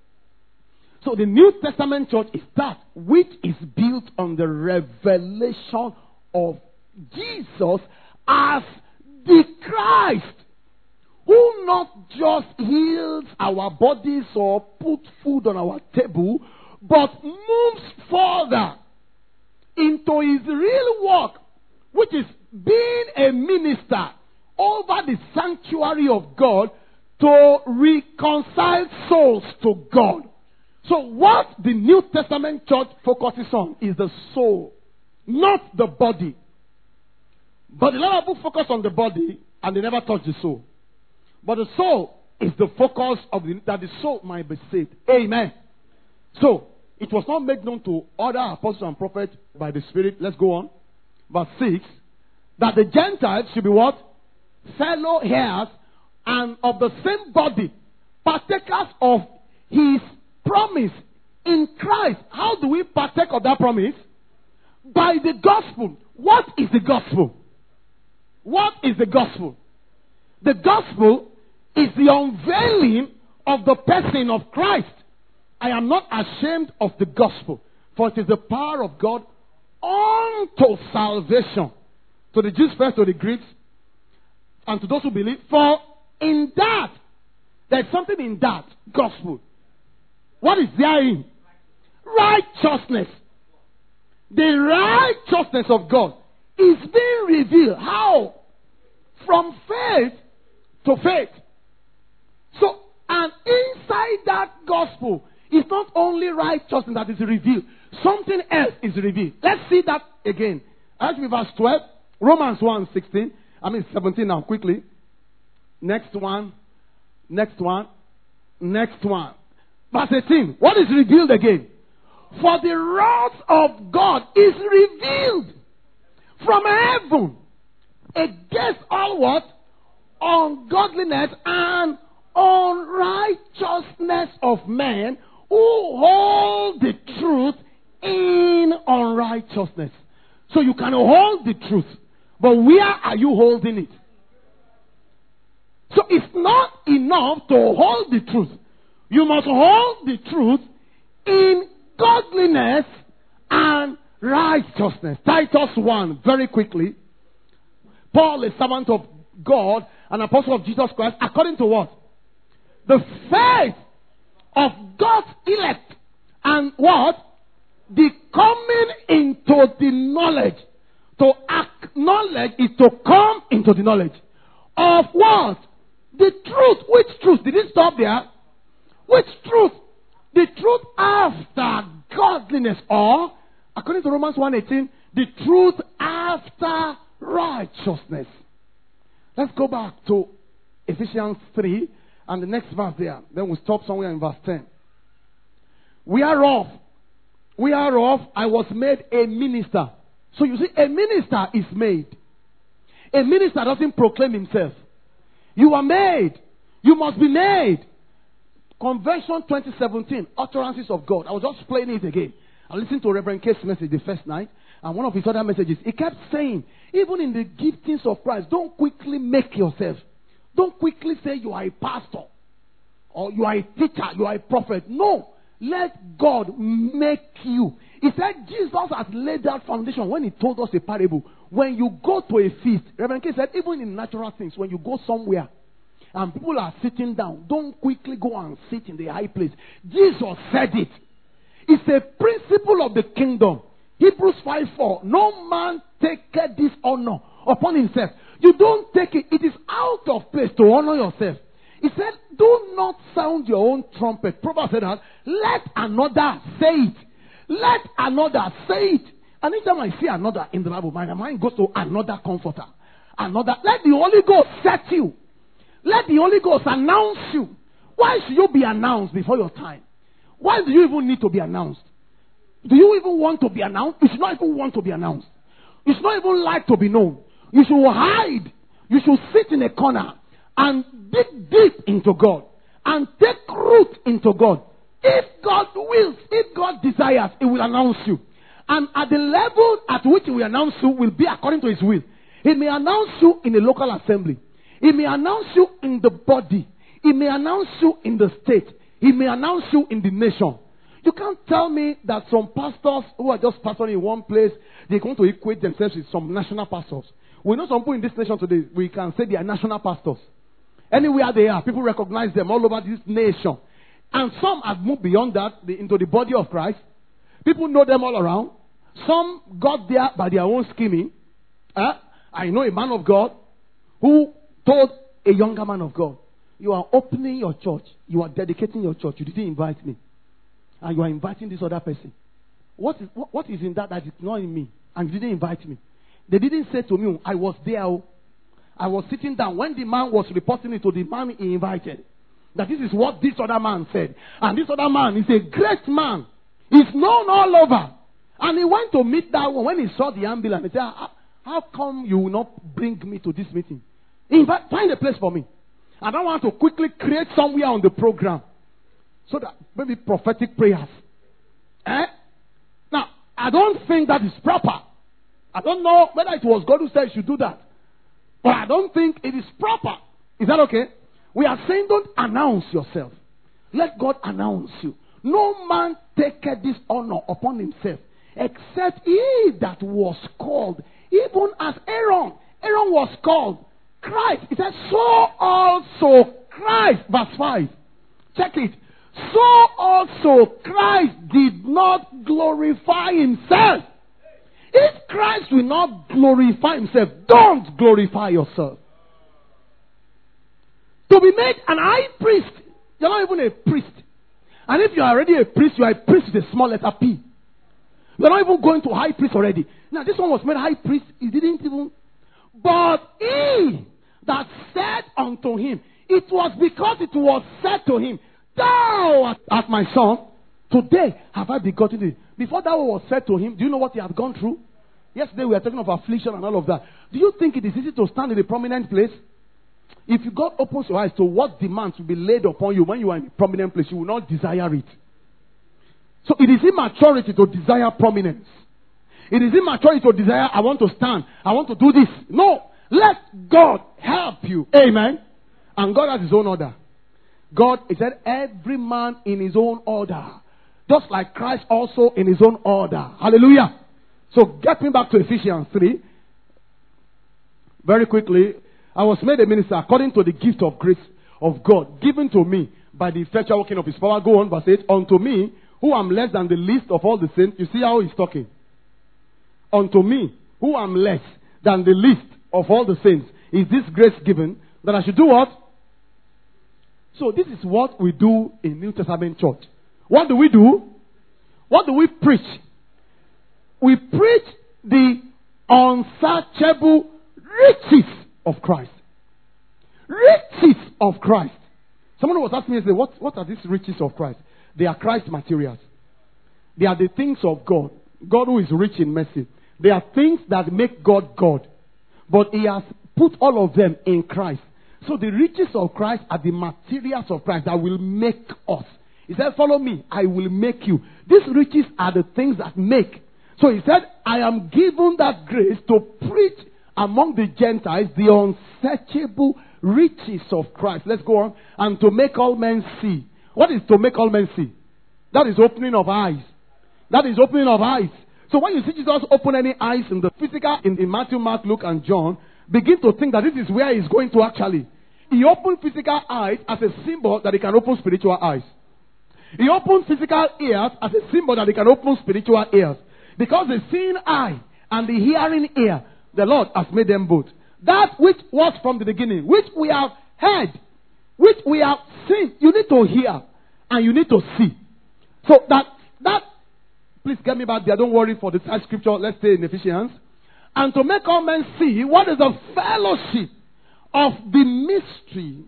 Speaker 4: So the New Testament church is that which is built on the revelation of Jesus as the Christ, who not just heals our bodies or put food on our table, but moves further into his real work, which is being a minister over the sanctuary of God to reconcile souls to God. So what the New Testament church focuses on is the soul, not the body. But a lot of people focus on the body and they never touch the soul. But the soul is the focus of the, that the soul might be saved. Amen. So, it was not made known to other apostles and prophets by the Spirit. Let's go on. Verse six. That the Gentiles should be what? Fellow heirs and of the same body. Partakers of his promise in Christ. How do we partake of that promise? By the gospel. What is the gospel? What is the gospel? The gospel is the unveiling of the person of Christ. I am not ashamed of the gospel, for it is the power of God unto salvation. To the Jews first, to the Greeks, and to those who believe. For in that, there's something in that gospel. What is therein? Righteousness. The righteousness of God is being revealed. How? From faith to faith. So, and inside that gospel It's not only righteousness that is revealed. Something else is revealed. Let's see that again. Actually, verse twelve. Romans one sixteen. I mean seventeen now, quickly. Next one. Next one. Next one. Verse eighteen. What is revealed again? For the wrath of God is revealed from heaven against all what? Ungodliness and unrighteousness of men who hold the truth in unrighteousness. So you can hold the truth, but where are you holding it? So it's not enough to hold the truth. You must hold the truth in godliness and righteousness. Titus one, very quickly. Paul, a servant of God, an apostle of Jesus Christ, according to what? The faith of God's elect. And what? The coming into the knowledge. To acknowledge is to come into the knowledge. Of what? The truth. Which truth? Did it stop there? Which truth? The truth after godliness, or, according to Romans one eighteen, the truth after righteousness. Let's go back to Ephesians three and the next verse there. Then we'll stop somewhere in verse ten. Whereof, whereof I was made a minister. So you see, a minister is made. A minister doesn't proclaim himself. You are made. You must be made. Convention twenty seventeen, Utterances of God. I was just playing it again. I listened to Reverend Kate's message the first night, and one of his other messages, he kept saying, even in the giftings of Christ, don't quickly make yourself. Don't quickly say you are a pastor, or you are a teacher, you are a prophet. No. Let God make you. He said Jesus has laid that foundation when he told us a parable. When you go to a feast, Reverend Kate said, even in natural things, when you go somewhere, and people are sitting down, don't quickly go and sit in the high place. Jesus said it. It's a principle of the kingdom. Hebrews five four. No man taketh this honor upon himself. You don't take it. It is out of place to honor yourself. He said, do not sound your own trumpet. Proverbs said that. Let another say it. Let another say it. And anytime I see another in the Bible, my mind goes to another comforter. Another. Let the Holy Ghost set you. Let the Holy Ghost announce you. Why should you be announced before your time? Why do you even need to be announced? Do you even want to be announced? You should not even want to be announced. You should not even like to be known. You should hide. You should sit in a corner and dig deep into God and take root into God. If God wills, if God desires, He will announce you. And at the level at which He will announce you will be according to His will. He may announce you in a local assembly. He may announce you in the body. He may announce you in the state. He may announce you in the nation. You can't tell me that some pastors who are just pastoring in one place, they're going to equate themselves with some national pastors. We know some people in this nation today, we can say they are national pastors. Anywhere they are, people recognize them all over this nation. And some have moved beyond that the, into the body of Christ. People know them all around. Some got there by their own scheming. Uh, I know a man of God who told a younger man of God, you are opening your church. You are dedicating your church. You didn't invite me. And you are inviting this other person. What is, what, what is in that that is not in me? And you didn't invite me. They didn't say to me, I was there. I was sitting down. When the man was reporting it to the man he invited, that this is what this other man said. And this other man is a great man. He's known all over. And he went to meet that one. When he saw the ambulance, he said, how, how come you will not bring me to this meeting? Invite, find a place for me. I don't want to quickly create somewhere on the program. So that maybe prophetic prayers. Eh? Now, I don't think that is proper. I don't know whether it was God who said you should do that. But I don't think it is proper. Is that okay? We are saying don't announce yourself. Let God announce you. No man taketh this honor upon himself, except he that was called, even as Aaron. Aaron was called. Christ. It says, so also Christ. Verse five. Check it. So also Christ did not glorify himself. If Christ will not glorify himself, don't glorify yourself. To be made an high priest, you're not even a priest. And if you are already a priest, you are a priest with a small letter P. You are not even going to high priest already. Now, this one was made high priest. He didn't even. But he that said unto him, it was because it was said to him, thou art my son, today have I begotten thee. Before that was said to him, do you know what he had gone through? Yesterday we were talking of affliction and all of that. Do you think it is easy to stand in a prominent place? If God opens your eyes to what demands will be laid upon you when you are in a prominent place, you will not desire it. So it is immaturity to desire prominence. It is immaturity to desire, I want to stand, I want to do this. No, let God help you. Amen. And God has his own order. God, he said, every man in his own order. Just like Christ also in his own order. Hallelujah. So get me back to Ephesians three. Very quickly. I was made a minister according to the gift of grace of God given to me by the effectual working of his power. Go on, verse eight. Unto me, who am less than the least of all the saints. You see how he's talking. Unto me, who am less than the least of all the saints, is this grace given that I should do what? So this is what we do in New Testament church. What do we do? What do we preach? We preach the unsearchable riches of Christ. Riches of Christ. Someone was asking me, say, what, what are these riches of Christ? They are Christ materials. They are the things of God. God who is rich in mercy. They are things that make God God. But he has put all of them in Christ. So the riches of Christ are the materials of Christ that will make us. He said, follow me, I will make you. These riches are the things that make. So he said, I am given that grace to preach among the Gentiles the unsearchable riches of Christ. Let's go on. And to make all men see. What is to make all men see? That is opening of eyes. That is opening of eyes. So when you see Jesus open any eyes in the physical, in, in Matthew, Mark, Luke, and John, begin to think that this is where he's going to actually. He opened physical eyes as a symbol that he can open spiritual eyes. He opened physical ears as a symbol that he can open spiritual ears. Because the seeing eye and the hearing ear, the Lord has made them both. That which was from the beginning, which we have heard, which we have seen, you need to hear and you need to see. So that, that, please get me back there. Don't worry for the side scripture. Let's stay in Ephesians. And to make all men see what is the fellowship of the mystery.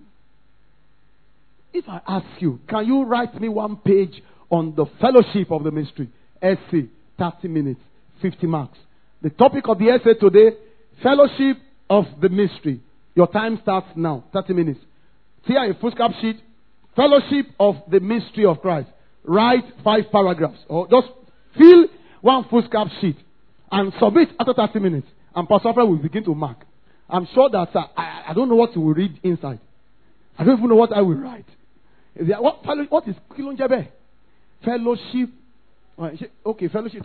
Speaker 4: If I ask you, can you write me one page on the fellowship of the mystery? Essay, thirty minutes, fifty marks. The topic of the essay today, fellowship of the mystery. Your time starts now, thirty minutes. Here a foolscap sheet, fellowship of the mystery of Christ. Write five paragraphs. Or just fill one foolscap sheet and submit after thirty minutes. And Pastor Alfred will begin to mark. I'm sure that uh, I, I don't know what he will read inside. I don't even know what I will write. What, what is Kilonjebe? Fellowship. Okay, fellowship.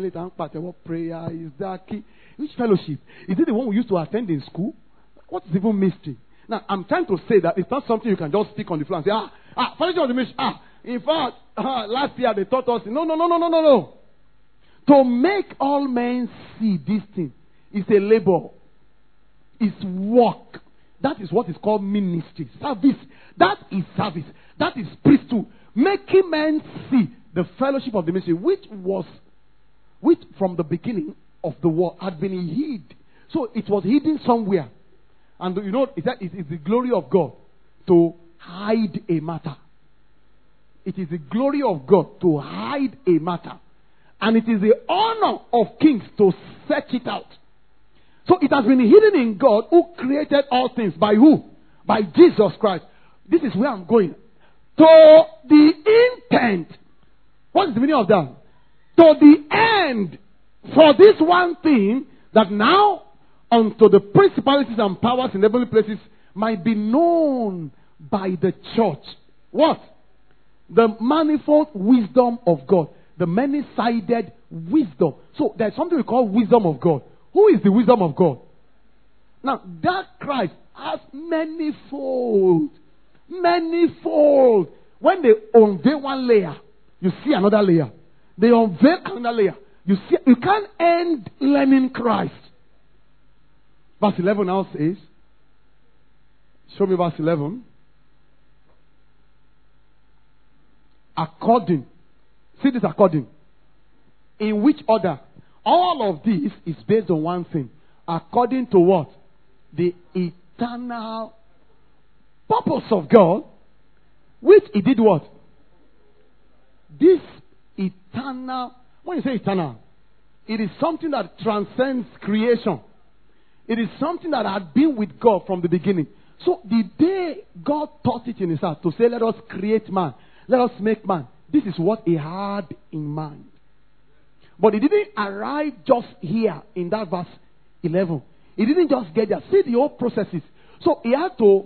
Speaker 4: Prayer is that key. Which fellowship? Is it the one we used to attend in school? What is even mystery? Now, I'm trying to say that it's not something you can just speak on the floor and say, ah, ah, fellowship of the mystery. Ah, in fact, uh, last year they taught us. No, no, no, no, no, no, no. To make all men see this thing is a labor. It's work. That is what is called ministry. Service. That is service. That is priesthood. Making men see the fellowship of the mystery, which was, which from the beginning of the world had been hid. So it was hidden somewhere. And you know, it is the glory of God to hide a matter. It is the glory of God to hide a matter. And it is the honor of kings to search it out. So it has been hidden in God who created all things. By who? By Jesus Christ. This is where I'm going. To the intent. What is the meaning of that? To the end. For this one thing, that now unto the principalities and powers in heavenly places might be known by the church. What? The manifold wisdom of God. The many-sided wisdom. So there's something we call wisdom of God. Who is the wisdom of God? Now, that Christ has manifold. Manifold. When they unveil one layer, you see another layer. They unveil another layer. You see, you can't end learning Christ. Verse eleven now says, show me verse eleven. according. See this according. In which order? All of this is based on one thing. According to what? The eternal purpose of God, which He did what? This eternal, when you say eternal, it is something that transcends creation. It is something that had been with God from the beginning. So the day God thought it in His heart to say, let us create man, let us make man, this is what He had in mind. But He didn't arrive just here in that verse eleven. He didn't just get there. See the whole processes. So He had to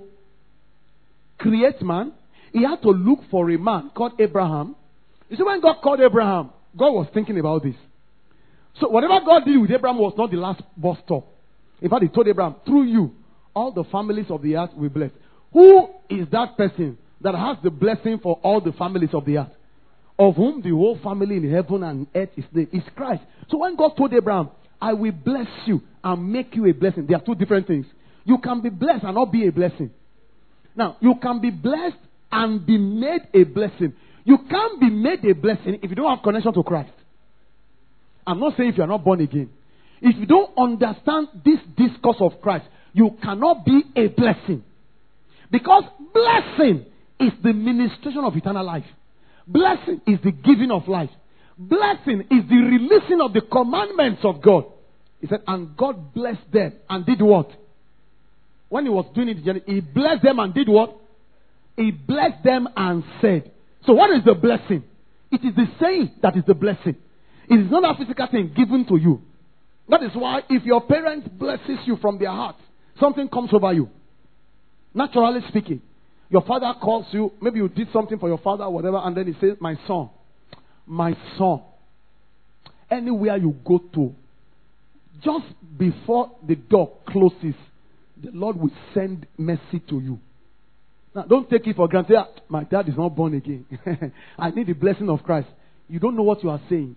Speaker 4: create man. He had to look for a man called Abraham. You see, when God called Abraham, God was thinking about this. So whatever God did with Abraham was not the last bus stop. In fact, He told Abraham, through you, all the families of the earth will be blessed. Who is that person that has the blessing for all the families of the earth? Of whom the whole family in heaven and earth is named, is Christ. So when God told Abraham, I will bless you and make you a blessing, there are two different things. You can be blessed and not be a blessing. Now, you can be blessed and be made a blessing. You can't be made a blessing if you don't have connection to Christ. I'm not saying if you are not born again. If you don't understand this discourse of Christ, you cannot be a blessing. Because blessing is the ministration of eternal life. Blessing is the giving of life. Blessing is the releasing of the commandments of God. He said, and God blessed them and did what? When He was doing it, He blessed them and did what? He blessed them and said. So what is the blessing? It is the saying that is the blessing. It is not a physical thing given to you. That is why if your parents blesses you from their heart, something comes over you. Naturally speaking. Your father calls you, maybe you did something for your father or whatever, and then he says, my son, my son, anywhere you go to, just before the door closes, the Lord will send mercy to you. Now, don't take it for granted. Ah, my dad is not born again. I need the blessing of Christ. You don't know what you are saying.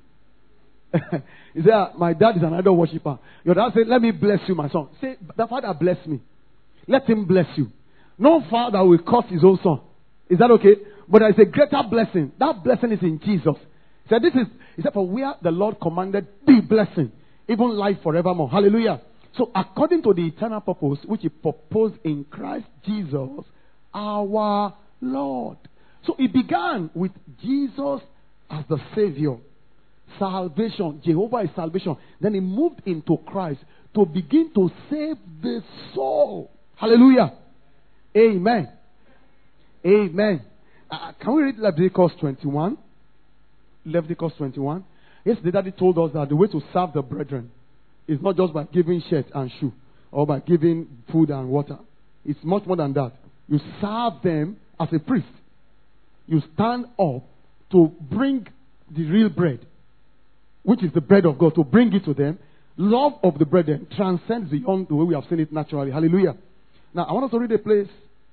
Speaker 4: You say, ah, my dad is an idol worshiper. Your dad said, let me bless you, my son. Say, the Father bless me. Let Him bless you. No father will curse his own son. Is that okay? But there is a greater blessing. That blessing is in Jesus. He said, this is, he said, for where the Lord commanded the blessing, even life forevermore. Hallelujah. So according to the eternal purpose, which He proposed in Christ Jesus, our Lord. So it began with Jesus as the Savior. Salvation. Jehovah is salvation. Then He moved into Christ to begin to save the soul. Hallelujah. Amen. Amen. Uh, can we read Leviticus twenty-one? Leviticus twenty-one. Yesterday, Daddy told us that the way to serve the brethren is not just by giving shirt and shoe or by giving food and water. It's much more than that. You serve them as a priest. You stand up to bring the real bread, which is the bread of God, to bring it to them. Love of the brethren transcends beyond the way we have seen it naturally. Hallelujah. Now, I want us to read a place.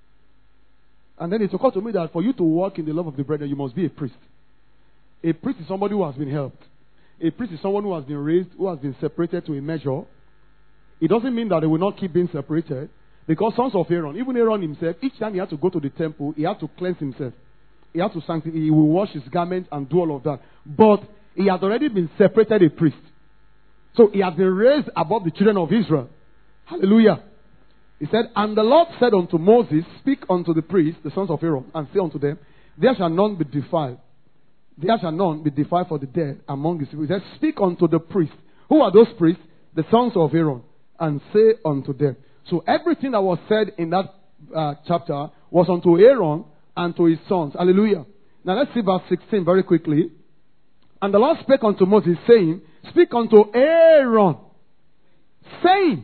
Speaker 4: And then it occurred to me that for you to walk in the love of the brethren, you must be a priest. A priest is somebody who has been helped. A priest is someone who has been raised, who has been separated to a measure. It doesn't mean that they will not keep being separated. Because sons of Aaron, even Aaron himself, each time he had to go to the temple, he had to cleanse himself. He had to sanctify, he will wash his garments and do all of that. But he had already been separated a priest. So he has been raised above the children of Israel. Hallelujah. He said, and the Lord said unto Moses, speak unto the priests, the sons of Aaron, and say unto them, there shall none be defiled. There shall none be defiled for the dead among his people. He said, speak unto the priests. Who are those priests? The sons of Aaron. And say unto them. So everything that was said in that uh, chapter was unto Aaron and to his sons. Hallelujah. Now let's see verse sixteen very quickly. And the Lord spake unto Moses, saying, speak unto Aaron, saying,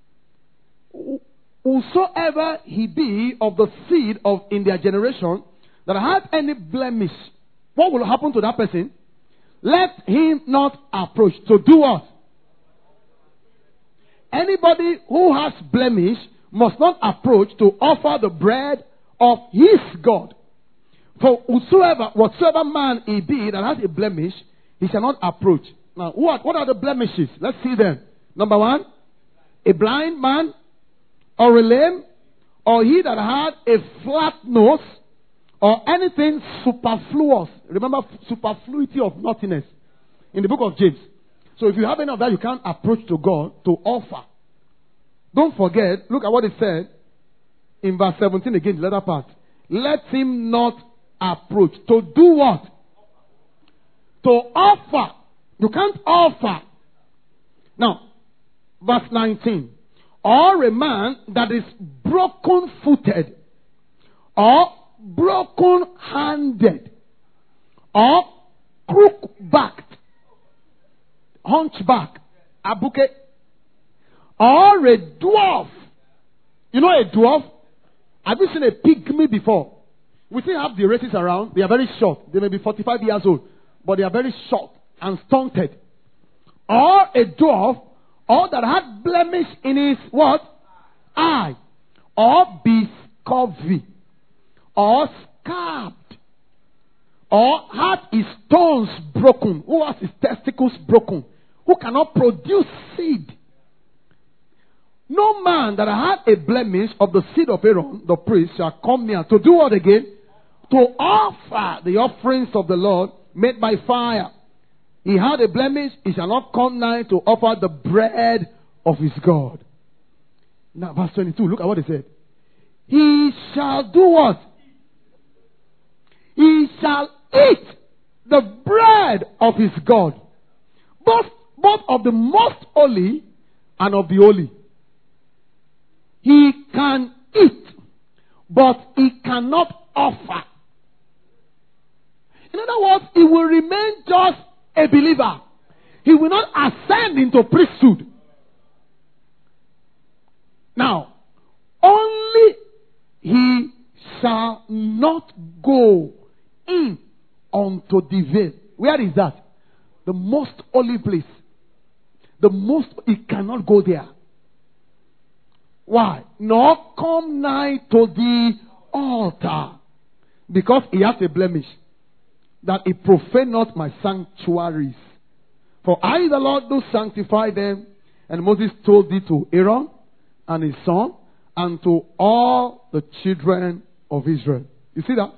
Speaker 4: whosoever he be of the seed of in their generation that hath any blemish, what will happen to that person? Let him not approach. To do what? Anybody who has blemish must not approach to offer the bread of his God. For whosoever, whatsoever man he be that has a blemish, he shall not approach. Now, what, what are the blemishes? Let's see them. Number one, a blind man, or a lame, or he that had a flat nose, or anything superfluous. Remember, superfluity of nothingness in the book of James. So if you have any of that, you can't approach to God to offer. Don't forget, look at what it said in verse seventeen again, the latter part. Let him not approach. To do what? To offer. You can't offer. Now, verse nineteen. Or a man that is broken-footed, or broken-handed, or crook-backed, hunchback, abuke, or a dwarf. You know a dwarf? Have you seen a pygmy before? We still have the races around. They are very short. They may be forty-five years old, but they are very short and stunted. Or a dwarf, or that had blemish in his what? Eye. Or be scurvy. Or scabbed. Or had his stones broken. Who has his testicles broken? Who cannot produce seed. No man that had a blemish of the seed of Aaron, the priest, shall come near. To do what again? To offer the offerings of the Lord made by fire. He had a blemish, he shall not come nigh to offer the bread of his God. Now, verse twenty-two, look at what he said. He shall do what? He shall eat the bread of his God, both, both of the most holy and of the holy. He can eat, but he cannot offer. In other words, he will remain just a believer. He will not ascend into priesthood. Now, only he shall not go in unto the veil. Where is that? The most holy place. The most, he cannot go there. Why? Nor come nigh to the altar. Because he has a blemish. That he profane not my sanctuaries. For I, the Lord, do sanctify them. And Moses told thee to Aaron and his son, and to all the children of Israel. You see that?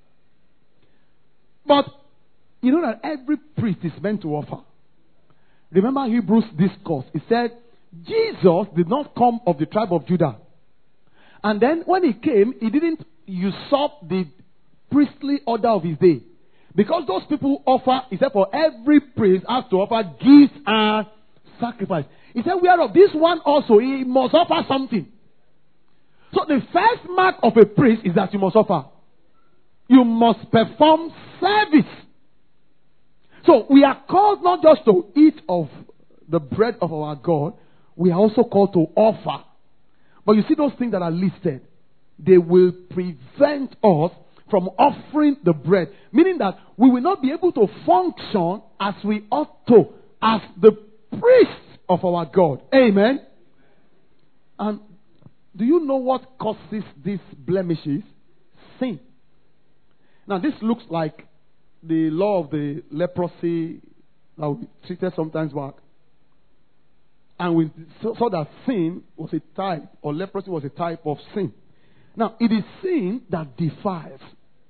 Speaker 4: But, you know that every priest is meant to offer. Remember Hebrews discourse. It said, Jesus did not come of the tribe of Judah. And then when he came, he didn't usurp the priestly order of his day. Because those people offer, he said, for every priest has to offer gifts and sacrifice. He said, whereof this one also, he must offer something. So the first mark of a priest is that you must offer. You must perform service. So we are called not just to eat of the bread of our God, we are also called to offer. But you see those things that are listed, they will prevent us from offering the bread. Meaning that we will not be able to function as we ought to, as the priests of our God. Amen. And do you know what causes these blemishes? Sin. Now this looks like the law of the leprosy that we treated sometimes back. And we saw that sin was a type, or leprosy was a type of sin. Now, it is sin that defiles.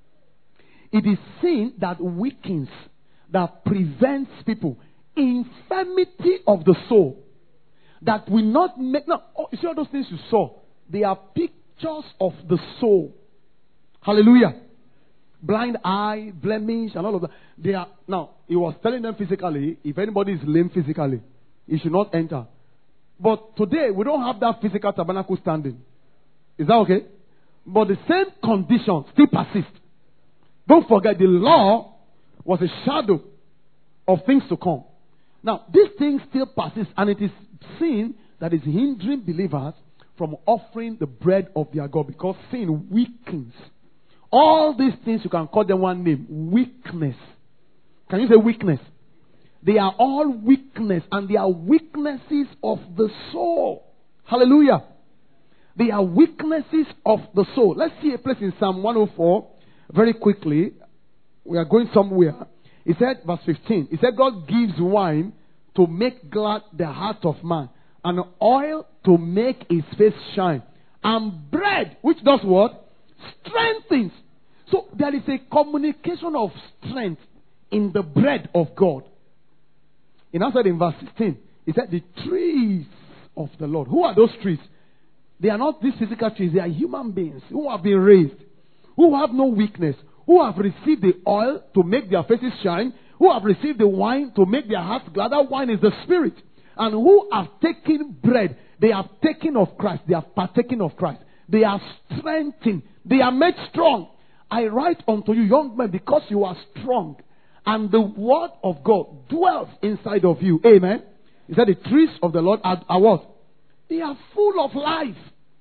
Speaker 4: It is sin that weakens, that prevents people. Infirmity of the soul. That will not make... Now, oh, you see all those things you saw? They are pictures of the soul. Hallelujah. Blind eye, blemish, and all of that. They are... Now, he was telling them physically, if anybody is lame physically, he should not enter. But today, we don't have that physical tabernacle standing. Is that okay? But the same condition still persists. Don't forget, the law was a shadow of things to come. Now, these things still persist, and it is sin that is hindering believers from offering the bread of their God, because sin weakens. All these things, you can call them one name: weakness. Can you say weakness? They are all weakness, and they are weaknesses of the soul. Hallelujah. They are weaknesses of the soul. Let's see a place in Psalm one oh four very quickly. We are going somewhere. He said, verse fifteen, he said, God gives wine to make glad the heart of man, and oil to make his face shine, and bread, which does what? Strengthens. So there is a communication of strength in the bread of God. He now said in verse sixteen, he said, the trees of the Lord. Who are those trees? They are not these physical trees. They are human beings who have been raised, who have no weakness, who have received the oil to make their faces shine, who have received the wine to make their hearts glad. That wine is the Spirit. And who have taken bread. They have taken of Christ. They have partaken of Christ. They are strengthened. They are made strong. I write unto you, young men, because you are strong, and the word of God dwells inside of you. Amen. He said the trees of the Lord are, are what? They are full of life.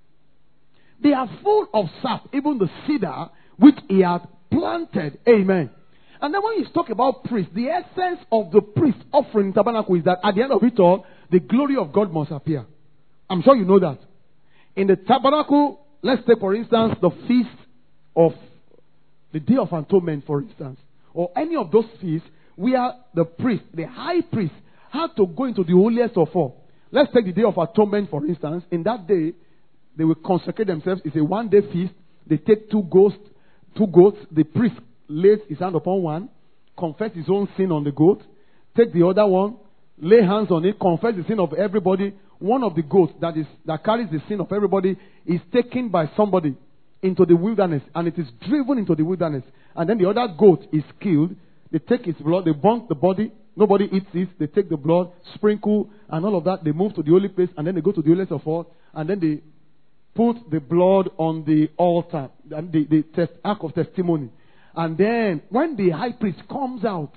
Speaker 4: They are full of sap. Even the cedar which he had planted. Amen. And then when you talk about priest, the essence of the priest offering tabernacle is that at the end of it all, the glory of God must appear. I'm sure you know that. In the tabernacle, let's take for instance the feast of the Day of Atonement, for instance, or any of those feasts where the priest, the high priest, had to go into the holiest of all. Let's take the Day of Atonement, for instance. In that day, they will consecrate themselves. It's a one-day feast. They take two goats, two goats. The priest lays his hand upon one, confess his own sin on the goat, take the other one, lay hands on it, confess the sin of everybody. One of the goats that is that carries the sin of everybody is taken by somebody into the wilderness, and it is driven into the wilderness. And then the other goat is killed. They take its blood, they burn the body. Nobody eats it. They take the blood, sprinkle, and all of that. They move to the holy place, and then they go to the holiest of all, and then they put the blood on the altar, and the, the test, ark of testimony. And then when the high priest comes out,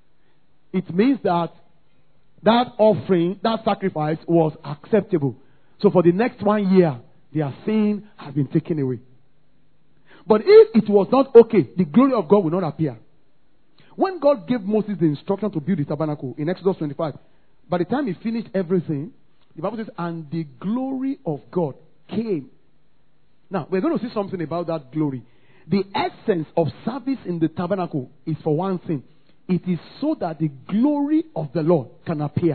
Speaker 4: it means that that offering, that sacrifice was acceptable. So for the next one year, their sin has been taken away. But if it was not okay, the glory of God will not appear. When God gave Moses the instruction to build the tabernacle in Exodus twenty-five, by the time he finished everything, the Bible says, and the glory of God came. Now, we're going to see something about that glory. The essence of service in the tabernacle is for one thing. It is so that the glory of the Lord can appear.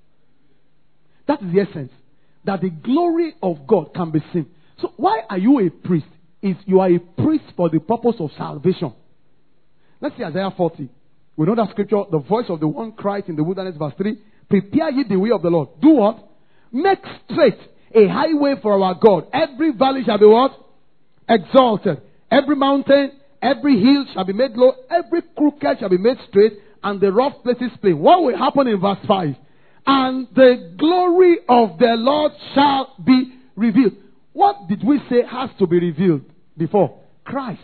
Speaker 4: That is the essence. That the glory of God can be seen. So why are you a priest? Is you are a priest for the purpose of salvation. Let's see Isaiah forty. We know that scripture. The voice of the one cried in the wilderness, verse three. Prepare ye the way of the Lord. Do what? Make straight a highway for our God. Every valley shall be what? Exalted. Every mountain, every hill shall be made low. Every crooked shall be made straight. And the rough places plain. What will happen in verse five? And the glory of the Lord shall be revealed. What did we say has to be revealed before? Christ.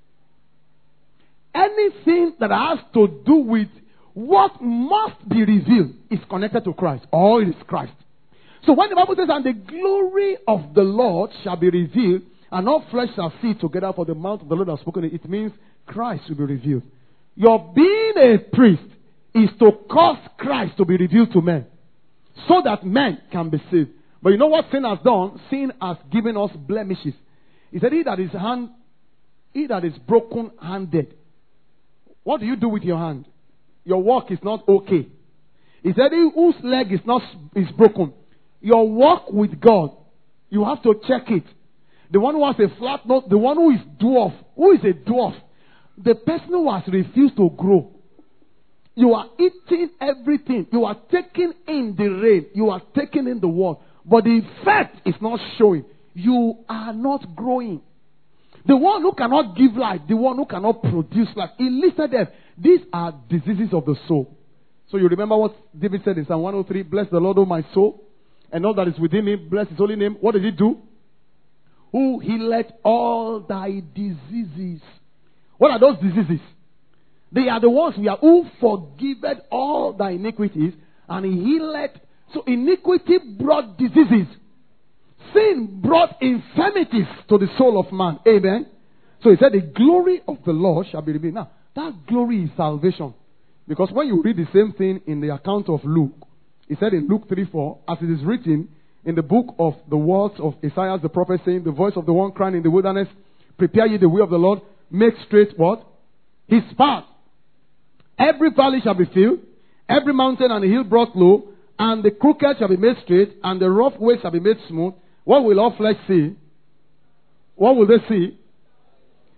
Speaker 4: Anything that has to do with what must be revealed is connected to Christ. All is Christ. So when the Bible says, and the glory of the Lord shall be revealed, and all flesh shall see together, for the mouth of the Lord has spoken, it means Christ will be revealed. Your being a priest is to cause Christ to be revealed to men, so that men can be saved. But you know what sin has done? Sin has given us blemishes. He said, he that is hand, he that is broken-handed. What do you do with your hand? Your work is not okay. He said, he whose leg is not is broken. Your walk with God, you have to check it. The one who has a flat nose, the one who is dwarf. Who is a dwarf? The person who has refused to grow. You are eating everything. You are taking in the rain. You are taking in the world. But the effect is not showing. You are not growing. The one who cannot give life, the one who cannot produce life, he listed them. These are diseases of the soul. So you remember what David said in Psalm one oh three, bless the Lord, O my soul, and all that is within me, bless his holy name. What did he do? Who healeth all thy diseases. What are those diseases? They are the ones we are who forgiveth all thy iniquities, and he healeth. So iniquity brought diseases. Sin brought infirmities to the soul of man. Amen. So he said, the glory of the Lord shall be revealed. Now, that glory is salvation. Because when you read the same thing in the account of Luke, he said in Luke three four, as it is written in the book of the words of Isaiah the prophet, saying, the voice of the one crying in the wilderness, prepare ye the way of the Lord, make straight what? His path. Every valley shall be filled, every mountain and hill brought low, and the crooked shall be made straight, and the rough way shall be made smooth. What will all flesh see? What will they see?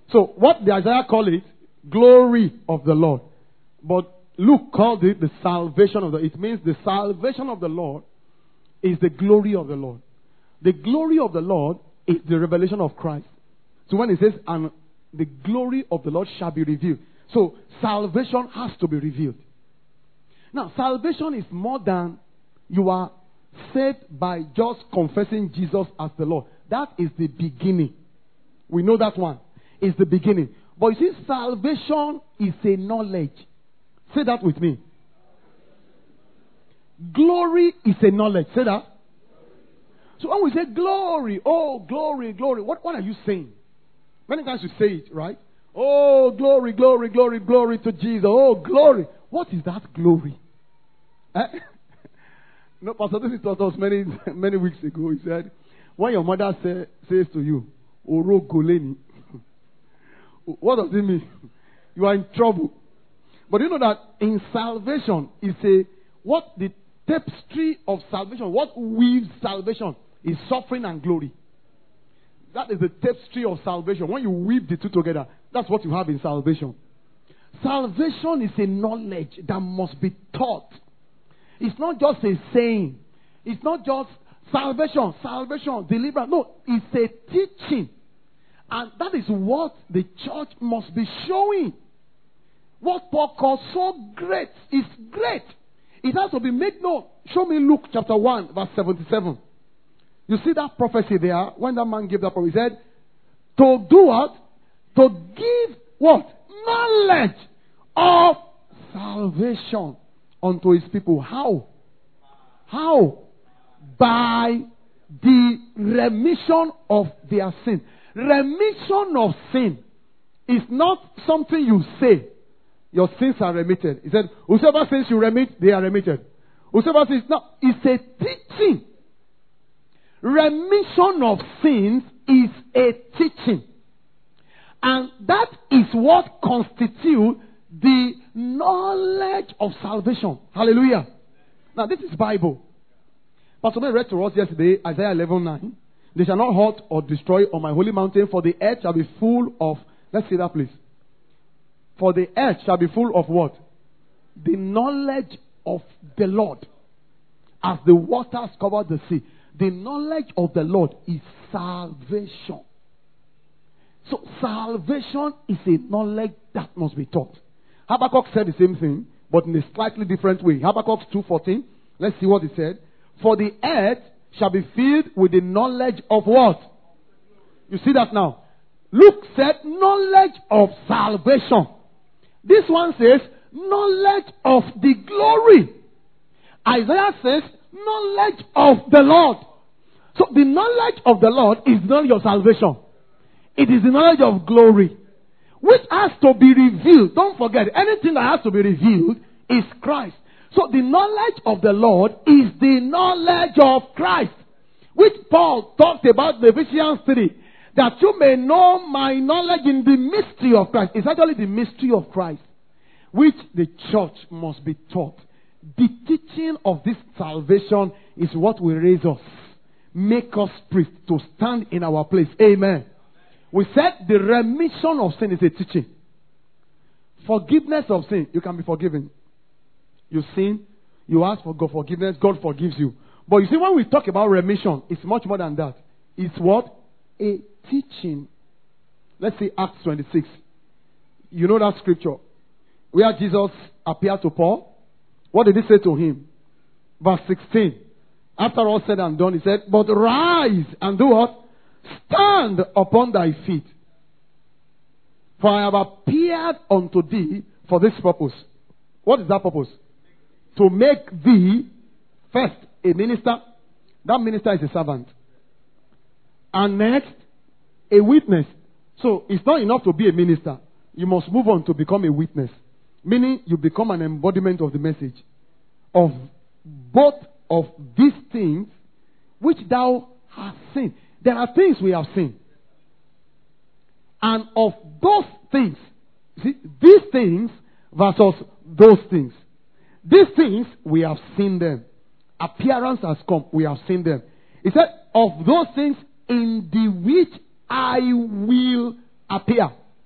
Speaker 4: So what the Isaiah called it, glory of the Lord. But Luke called it the salvation of the, it means the salvation of the Lord is the glory of the Lord. The glory of the Lord is the revelation of Christ. So when it says, and the glory of the Lord shall be revealed. So salvation has to be revealed. Now, salvation is more than you are saved by just confessing Jesus as the Lord. That is the beginning. We know that one. It's the beginning. But you see, salvation is a knowledge. Say that with me. Glory is a knowledge. Say that. So when we say glory, oh, glory, glory, what, what are you saying? Many times you say it, right? Oh, glory, glory, glory, glory to Jesus. Oh, glory. What is that glory? Eh? No, Pastor David taught us many, many weeks ago. He said, when your mother say, says to you, Oro Goleni, what does it mean? You are in trouble. But you know that in salvation, it's a, what the tapestry of salvation, what weaves salvation is suffering and glory. That is the tapestry of salvation. When you weave the two together, that's what you have in salvation. Salvation is a knowledge that must be taught. It's not just a saying. It's not just salvation, salvation, deliverance. No, it's a teaching. And that is what the church must be showing. What Paul calls so great is great. It has to be made known. Show me Luke chapter one, verse seventy-seven. You see that prophecy there? When that man gave that prophecy, he said, to do what? To give what? Knowledge of salvation unto his people. How? How? By the remission of their sin. Remission of sin is not something you say. Your sins are remitted. He said, whosoever sins you remit, they are remitted. Whosoever sins, no, it's a teaching. Remission of sins is a teaching. And that is what constitutes the knowledge of salvation. Hallelujah. Now this is Bible. Pastor Ben read to us yesterday, Isaiah eleven nine. They shall not hurt or destroy on my holy mountain, for the earth shall be full of, let's see that please. For the earth shall be full of what? The knowledge of the Lord. As the waters cover the sea. The knowledge of the Lord is salvation. So salvation is a knowledge that must be taught. Habakkuk said the same thing, but in a slightly different way. Habakkuk two fourteen. Let's see what he said. For the earth shall be filled with the knowledge of what? You see that now. Luke said knowledge of salvation. This one says knowledge of the glory. Isaiah says knowledge of the Lord. So the knowledge of the Lord is not your salvation. It is the knowledge of glory, which has to be revealed. Don't forget, anything that has to be revealed is Christ. So the knowledge of the Lord is the knowledge of Christ, which Paul talked about in Ephesians three, that you may know my knowledge in the mystery of Christ. It's actually the mystery of Christ, which the church must be taught. The teaching of this salvation is what will raise us, make us priests to stand in our place. Amen. We said the remission of sin is a teaching. Forgiveness of sin, you can be forgiven. You sin, you ask for God forgiveness, God forgives you. But you see, when we talk about remission, it's much more than that. It's what? A teaching. Let's see Acts twenty-six. You know that scripture where Jesus appeared to Paul. What did he say to him? Verse sixteen. After all said and done, he said, but rise and do what? Stand upon thy feet. For I have appeared unto thee for this purpose. What is that purpose? To make thee first a minister. That minister is a servant. And next, a witness. So it's not enough to be a minister. You must move on to become a witness. Meaning you become an embodiment of the message. Of both of these things which thou hast seen. There are things we have seen. And of those things, see, these things versus those things. These things, we have seen them. Appearance has come, we have seen them. He said, of those things in the which I will appear.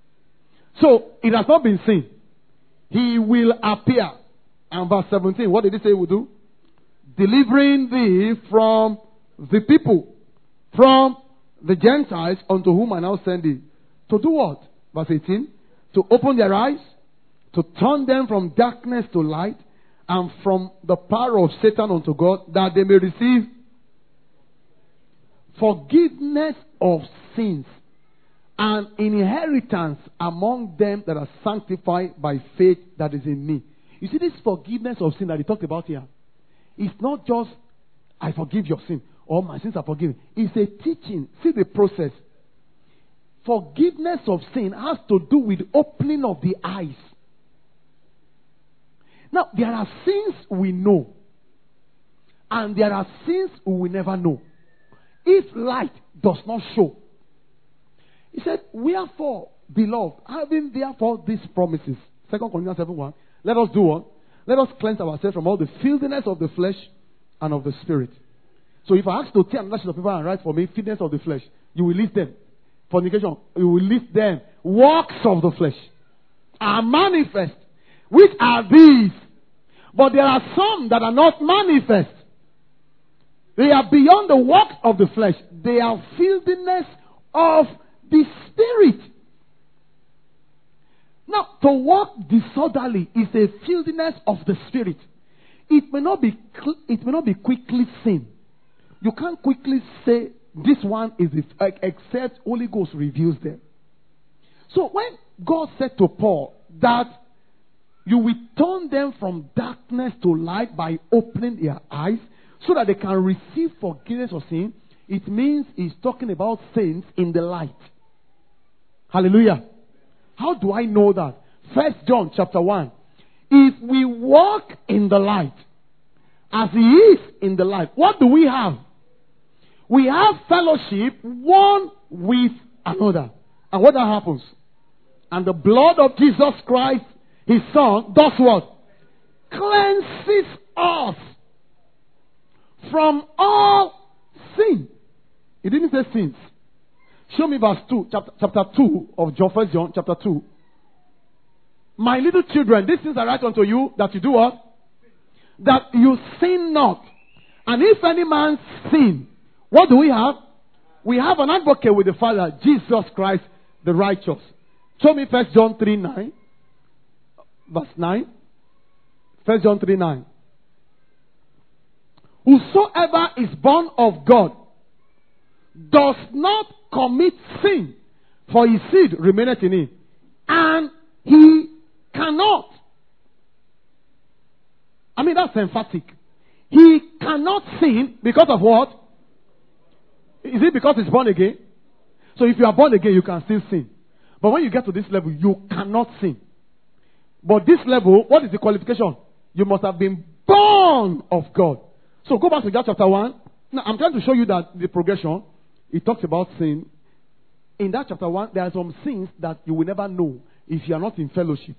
Speaker 4: So it has not been seen. He will appear. And verse seventeen, what did he say he will do? Delivering thee from the people, from the Gentiles unto whom I now send thee. To do what? Verse eighteen. To open their eyes, to turn them from darkness to light, and from the power of Satan unto God, that they may receive forgiveness of sins and inheritance among them that are sanctified by faith that is in me. You see, this forgiveness of sin that he talked about here, it's not just, I forgive your sin, or my sins are forgiven. It's a teaching. See the process. Forgiveness of sin has to do with opening of the eyes. Now, there are sins we know, and there are sins we will never know. If light does not show, he said, wherefore, beloved, having therefore these promises, Second Corinthians seven one, let us do what? Let us cleanse ourselves from all the filthiness of the flesh and of the spirit. So if I ask to tear another sheet of paper and write for me, filthiness of the flesh, you will list them. Fornication, you will list them. Works of the flesh are manifest. Which are these? But there are some that are not manifest. They are beyond the works of the flesh. They are filthiness of the spirit. Now, to walk disorderly is a filthiness of the spirit. It may not be, it may not be quickly seen. You can't quickly say this one is it, except Holy Ghost reveals them. So when God said to Paul that you will turn them from darkness to light by opening their eyes so that they can receive forgiveness of sin, it means he's talking about sins in the light. Hallelujah. How do I know that? First John chapter one. If we walk in the light, as he is in the light, what do we have? We have fellowship one with another. And what that happens? And the blood of Jesus Christ, his son, does what? Cleanses us from all sin. He didn't say sins. Show me verse two, chapter, chapter two of John, First John, chapter two. My little children, these things I write unto you, that you do what? That you sin not. And if any man sin, what do we have? We have an advocate with the Father, Jesus Christ, the righteous. Show me First John three nine. Verse nine. First John three nine. Whosoever is born of God does not commit sin, for his seed remaineth in him, and he cannot. I mean, that's emphatic. He cannot sin because of what? Is it because he's born again? So if you are born again, you can still sin. But when you get to this level, you cannot sin. But this level, what is the qualification? You must have been born of God. So go back to John chapter one. Now, I'm trying to show you that the progression. It talks about sin. In that chapter one, there are some sins that you will never know if you are not in fellowship.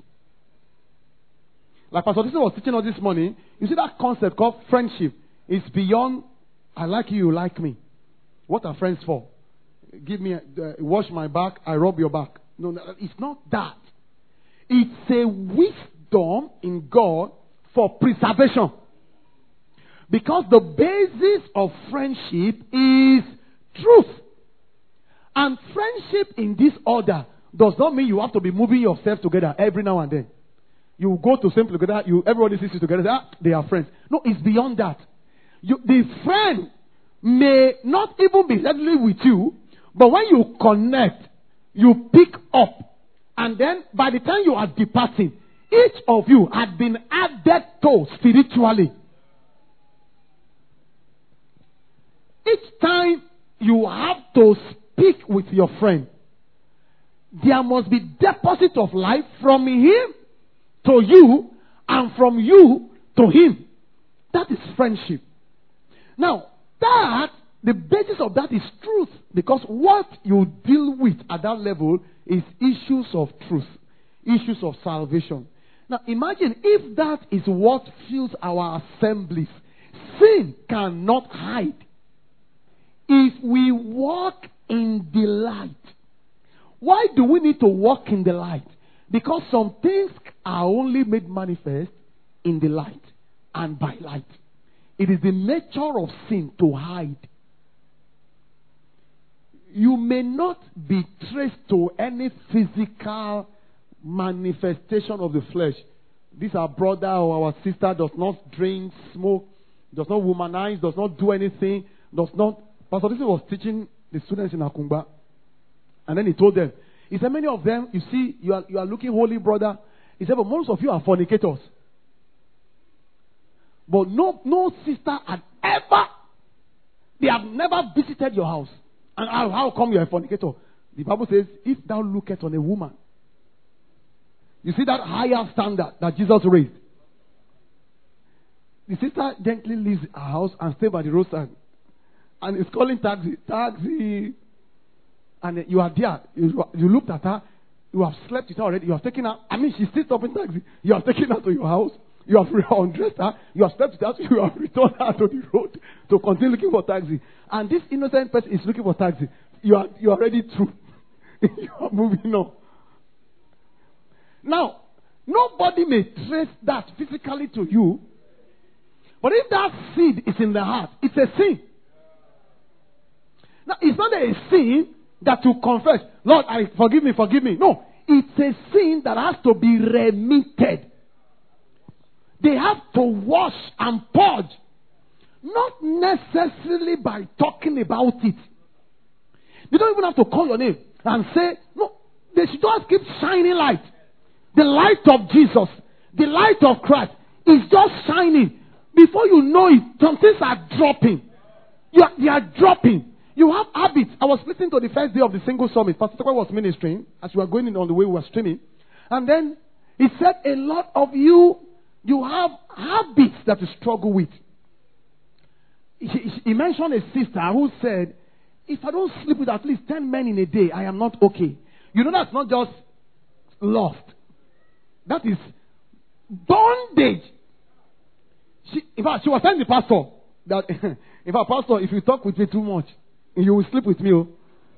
Speaker 4: Like Pastor Tison was teaching us this morning, you see that concept called friendship is beyond, I like you, you like me. What are friends for? Give me, a, uh, wash my back, I rub your back. No, no, it's not that. It's a wisdom in God for preservation. Because the basis of friendship is truth. And friendship in this order does not mean you have to be moving yourself together every now and then. You go to same together, you everybody sees you together, ah, they are friends. No, it's beyond that. You, the friend may not even be deadly with you, but when you connect, you pick up. And then by the time you are departing, each of you had been added to spiritually. Each time you have to speak with your friend, there must be deposit of life from him to you and from you to him. That is friendship. Now, that, the basis of that is truth. Because what you deal with at that level is issues of truth. Issues of salvation. Now, imagine if that is what fills our assemblies. Sin cannot hide. If we walk in the light. Why do we need to walk in the light? Because some things are only made manifest in the light and by light. It is the nature of sin to hide. You may not be traced to any physical manifestation of the flesh. This our brother or our sister does not drink, smoke, does not womanize, does not do anything, does not. Pastor Dixon was teaching the students in Akumba, and then he told them, he said, many of them, you see, you are, you are looking holy, brother. He said, but most of you are fornicators. But no, no sister had ever, they have never visited your house. And how, how come you are a fornicator? The Bible says, if thou lookest on a woman, you see that higher standard that Jesus raised. The sister gently leaves her house and stays by the roadside. And is calling taxi, taxi. And you are there. You, you looked at her. You have slept with her already. You have taken her. I mean, she's still stopping taxi. You have taken her to your house. You have undressed her. You have slept with her. You have returned her to the road to continue looking for taxi. And this innocent person is looking for taxi. You are you are already through. You are moving on. Now, nobody may trace that physically to you. But if that seed is in the heart, it's a sin. Now, it's not a sin that you confess, Lord, I forgive me, forgive me. No, it's a sin that has to be remitted. They have to wash and purge. Not necessarily by talking about it. They don't even have to call your name and say, no, they should just keep shining light. The light of Jesus, the light of Christ is just shining. Before you know it, some things are dropping. You are, they are dropping. You have habits. I was listening to the first day of the single summit. Pastor Tokwe was ministering as we were going in on the way we were streaming. And then he said a lot of you, you have habits that you struggle with. He, he mentioned a sister who said, if I don't sleep with at least ten men in a day, I am not okay. You know, that's not just lust. That is bondage. She, in fact, she was telling the pastor that, in fact, pastor, if you talk with me too much, you will sleep with me. Oh.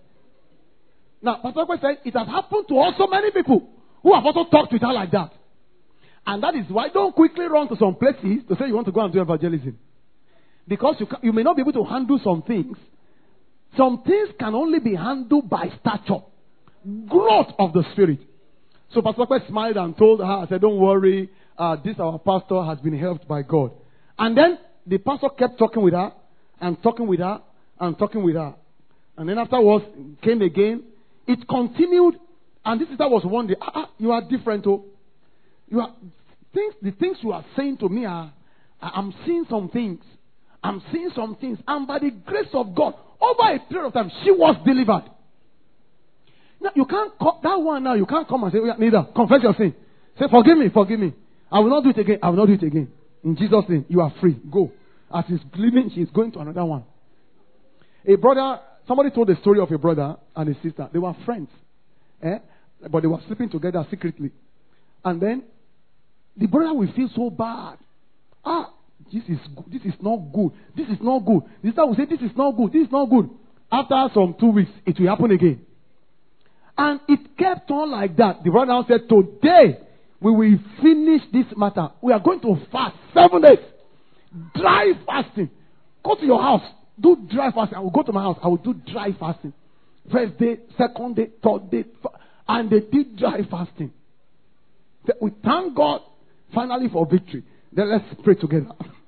Speaker 4: Now, Pastor Kwe said, it has happened to also many people who have also talked with her like that. And that is why don't quickly run to some places to say you want to go and do evangelism. Because you, can, you may not be able to handle some things. Some things can only be handled by stature, growth of the Spirit. So Pastor Kwe smiled and told her, I said, don't worry, uh, this our pastor has been helped by God. And then the pastor kept talking with her and talking with her and talking with her. And then afterwards came again. It continued. And this sister was one day, ah, ah, you are different. Oh. You are things, the things you are saying to me are, I'm seeing some things. I'm seeing some things. And by the grace of God, over a period of time, she was delivered. Now, you can't, co- that one now, you can't come and say, oh, neither, confess your sin. Say, forgive me, forgive me. I will not do it again. I will not do it again. In Jesus' name, you are free. Go. As he's leaving, she's going to another one. A brother, somebody told the story of a brother and a sister. They were friends. Eh? But they were sleeping together secretly. And then, the brother will feel so bad. Ah, this is this is not good. This is not good. The sister will say, this is not good. This is not good. After some two weeks, it will happen again. And it kept on like that. The brother now said, today, we will finish this matter. We are going to fast seven days. Dry fasting. Go to your house. Do dry fasting. I will go to my house. I will do dry fasting. First day, second day, third day. And they did dry fasting. We thank God finally for victory. Then let's pray together.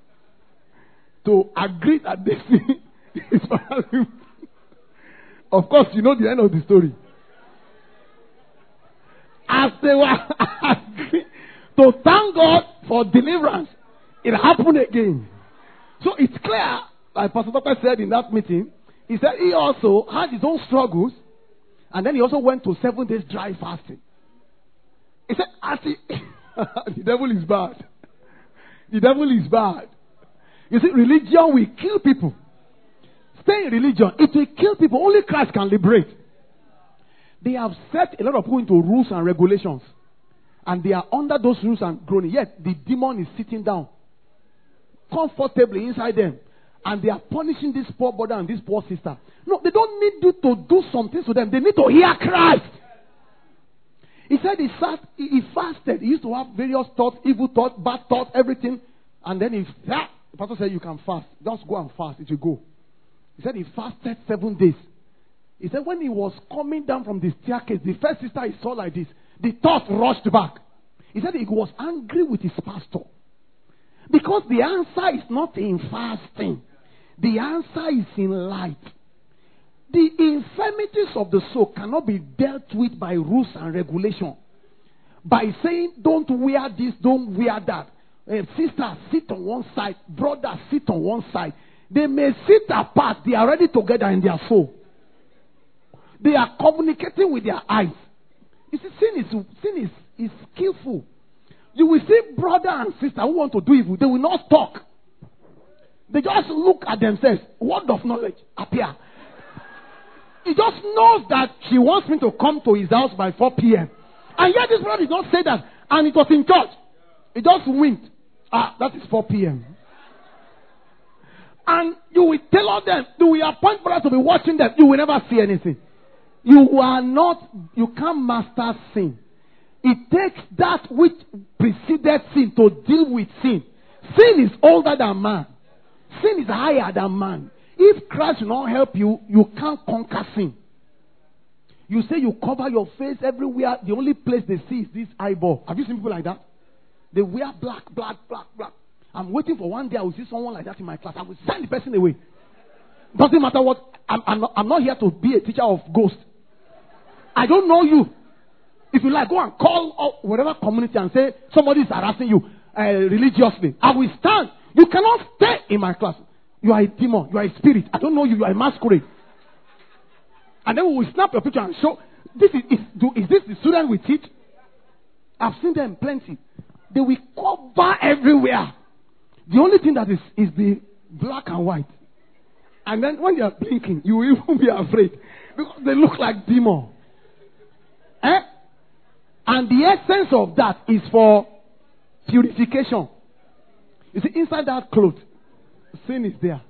Speaker 4: To agree that this is finally. Of course, you know the end of the story. As they were agreeing to thank God for deliverance, it happened again. So it's clear, like Pastor Doctor said in that meeting, he said he also had his own struggles, and then he also went to seven days dry fasting. He said, as he, the devil is bad. The devil is bad. You see, religion will kill people. Stay in religion, it will kill people. Only Christ can liberate. They have set a lot of people into rules and regulations. And they are under those rules and groaning. Yet the demon is sitting down comfortably inside them. And they are punishing this poor brother and this poor sister. No, they don't need you to do something to them. They need to hear Christ. He said he sat, he, he fasted. He used to have various thoughts, evil thoughts, bad thoughts, everything. And then he, ah, the pastor said, you can fast. Just go and fast. It will go. He said he fasted seven days. He said when he was coming down from the staircase, the first sister he saw like this, the thought rushed back. He said he was angry with his pastor. Because the answer is not in fasting. The answer is in light. The infirmities of the soul cannot be dealt with by rules and regulation. By saying, don't wear this, don't wear that. Uh, sister, sit on one side. Brother, sit on one side. They may sit apart. They are already together in their soul. They are communicating with their eyes. You see, sin is, sin is, is skillful. You will see brother and sister who want to do evil. They will not talk. They just look at themselves. Word of knowledge appear. He just knows that she wants me to come to his house by four p.m. And yet this brother did not say that. And it was in church. He just winked. Ah, that is four p.m. And you will tell them, you will appoint brothers to be watching them. You will never see anything. You are not, you can't master sin. It takes that which preceded sin to deal with sin. Sin is older than man. Sin is higher than man. If Christ will not help you, you can't conquer sin. You say you cover your face everywhere. The only place they see is this eyeball. Have you seen people like that? They wear black, black, black, black. I'm waiting for one day I will see someone like that in my class. I will send the person away. Doesn't matter what. I'm, I'm, not, I'm not here to be a teacher of ghosts. I don't know you. If you like, go and call up whatever community and say somebody is harassing you uh, religiously. I will stand. You cannot stay in my class. You are a demon. You are a spirit. I don't know you. You are a masquerade. And then we will snap your picture and show. This is, is, do, is this the student we teach? I've seen them plenty. They will cover everywhere. The only thing that is, is the black and white. And then when they are blinking, you will even be afraid. Because they look like demons. Eh? And the essence of that is for purification. You see, inside that cloth, sin is there.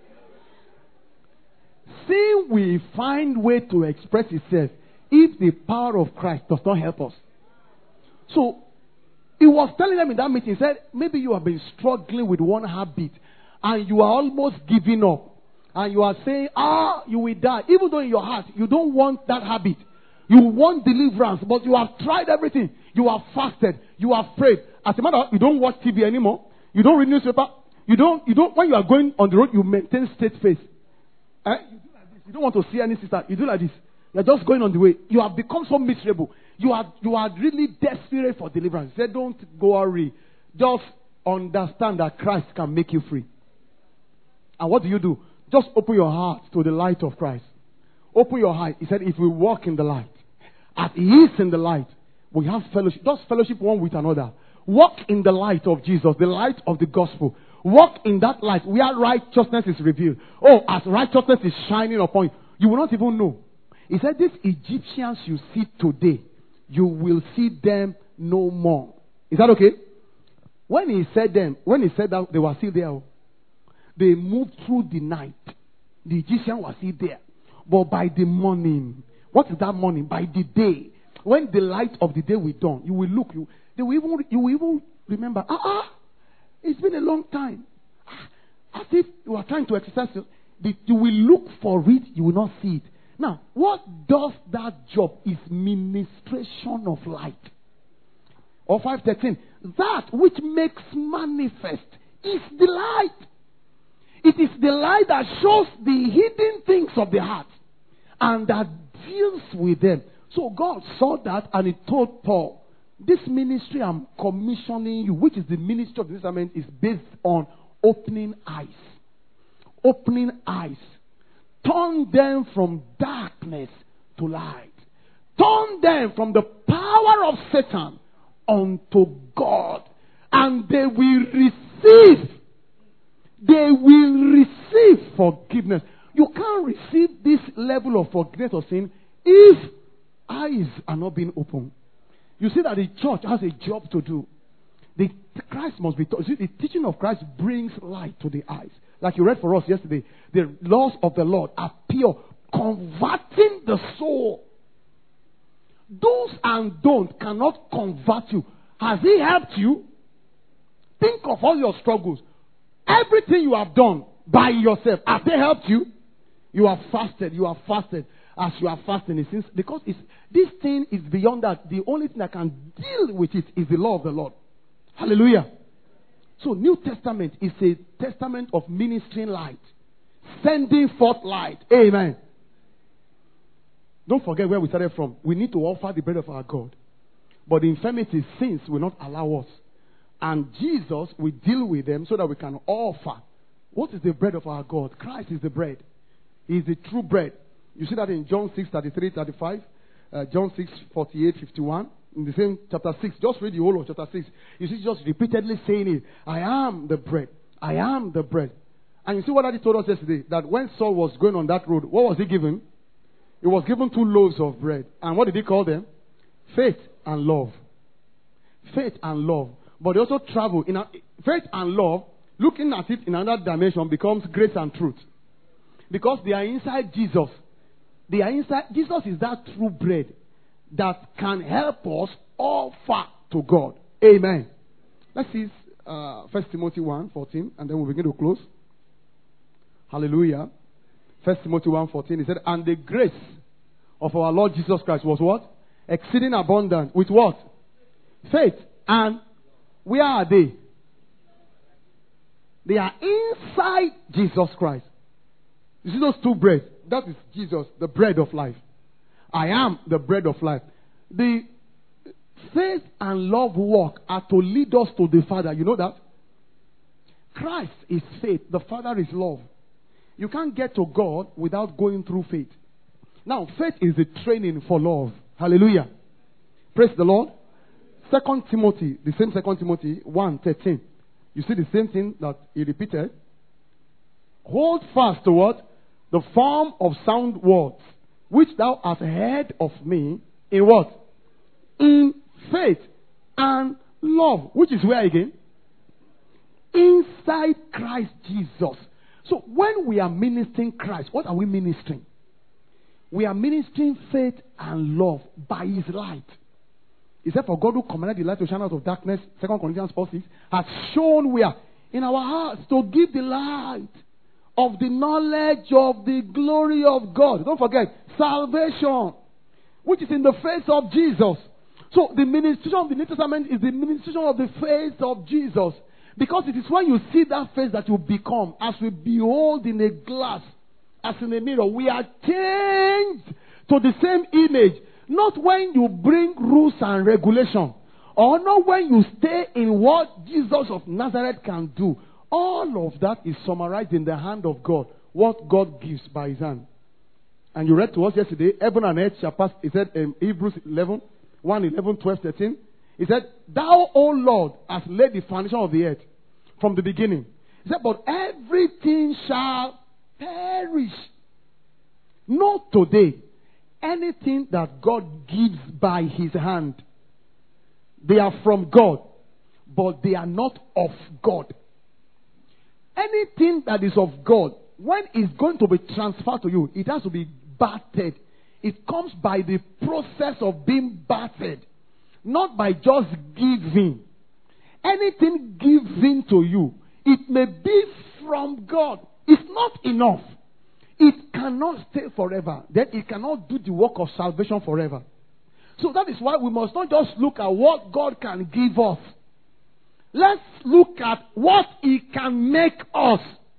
Speaker 4: Sin will find way to express itself if the power of Christ does not help us. So, he was telling them in that meeting, he said, maybe you have been struggling with one habit and you are almost giving up. And you are saying, ah, you will die. Even though in your heart, you don't want that habit. You want deliverance, but you have tried everything. You have fasted. You have prayed. As a matter of fact, you don't watch T V anymore. You don't read newspaper. You don't, you don't, when you are going on the road, you maintain straight face. Eh? You do like this. You don't want to see any sister. You do like this. You are just going on the way. You have become so miserable. You are, you are really desperate for deliverance. Say, don't go worry. Just understand that Christ can make you free. And what do you do? Just open your heart to the light of Christ. Open your heart. He said, if we walk in the light, as He is in the light, we have fellowship. Just fellowship one with another. Walk in the light of Jesus, the light of the gospel. Walk in that light where righteousness is revealed. Oh, as righteousness is shining upon you, you will not even know. He said, these Egyptians you see today, you will see them no more. Is that okay? When he said them, when he said that, they were still there. They moved through the night. The Egyptian was still there. But by the morning, what is that morning? By the day, when the light of the day will dawn, you will look. You, they will even, you will even remember. Ah, ah, it's been a long time. As if you are trying to exercise. The, you will look for it. You will not see it. Now, what does that job is ministration of light. Or five thirteen. That which makes manifest is the light. It is the light that shows the hidden things of the heart and that deals with them. So God saw that and He told Paul, this ministry I'm commissioning you, which is the ministry of the Testament, is based on opening eyes. Opening eyes. Turn them from darkness to light. Turn them from the power of Satan unto God. And they will receive. They will receive forgiveness. You can't receive this level of forgiveness of sin if eyes are not being opened. You see that the church has a job to do. The Christ must be taught. See, the teaching of Christ brings light to the eyes. Like you read for us yesterday, the laws of the Lord are pure, converting the soul. Do's and don't cannot convert you. Has he helped you? Think of all your struggles. Everything you have done by yourself. Have they helped you? You have fasted. You have fasted. As you are fasting, it seems, because it's, this thing is beyond that. The only thing that can deal with it is the law of the Lord. Hallelujah. So New Testament is a testament of ministering light. Sending forth light. Amen. Don't forget where we started from. We need to offer the bread of our God. But the infirmities, sins will not allow us. And Jesus will deal with them so that we can offer. What is the bread of our God? Christ is the bread. He is the true bread. You see that in John six, thirty-three, thirty-five. Uh, John six, forty-eight, fifty-one. In the same chapter six. Just read the whole of chapter six. You see just repeatedly saying it. I am the bread. I am the bread. And you see what Daddy told us yesterday? That when Saul was going on that road, what was he given? He was given two loaves of bread. And what did he call them? Faith and love. Faith and love. But they also travel. In a, faith and love, looking at it in another dimension, becomes grace and truth. Because they are inside Jesus. They are inside. Jesus is that true bread that can help us offer to God. Amen. Let's see uh, First Timothy one fourteen, and then we'll begin to close. Hallelujah. First Timothy one fourteen, he said, and the grace of our Lord Jesus Christ was what? Exceeding abundant. With what? Faith. And where are they? They are inside Jesus Christ. You see those two breads? That is Jesus, the bread of life. I am the bread of life. The faith and love walk are to lead us to the Father. You know that? Christ is faith. The Father is love. You can't get to God without going through faith. Now, faith is the training for love. Hallelujah. Praise the Lord. Second Timothy, the same Second Timothy one thirteen. You see the same thing that he repeated. Hold fast to what? The form of sound words, which thou hast heard of me, in what? In faith and love. Which is where again? Inside Christ Jesus. So when we are ministering Christ, what are we ministering? We are ministering faith and love by His light. He said, for God who commanded the light to shine out of darkness, Second Corinthians four six, has shown where? In our hearts, to give the light of the knowledge of the glory of God. Don't forget, salvation, which is in the face of Jesus. So the ministration of the New Testament is the ministration of the face of Jesus. Because it is when you see that face that you become, as we behold in a glass, as in a mirror, we are changed to the same image. Not when you bring rules and regulation, or not when you stay in what Jesus of Nazareth can do. All of that is summarized in the hand of God. What God gives by His hand. And you read to us yesterday, heaven and earth shall pass. He said in Hebrews eleven, one, eleven, twelve, thirteen. He said, thou, O Lord, hast laid the foundation of the earth from the beginning. He said, but everything shall perish. Not today. Anything that God gives by His hand, they are from God, but they are not of God. Anything that is of God, when it's going to be transferred to you, it has to be battered. It comes by the process of being battered, not by just giving. Anything given to you, it may be from God. It's not enough. It cannot stay forever. Then it cannot do the work of salvation forever. So that is why we must not just look at what God can give us. Let's look at what He can make us.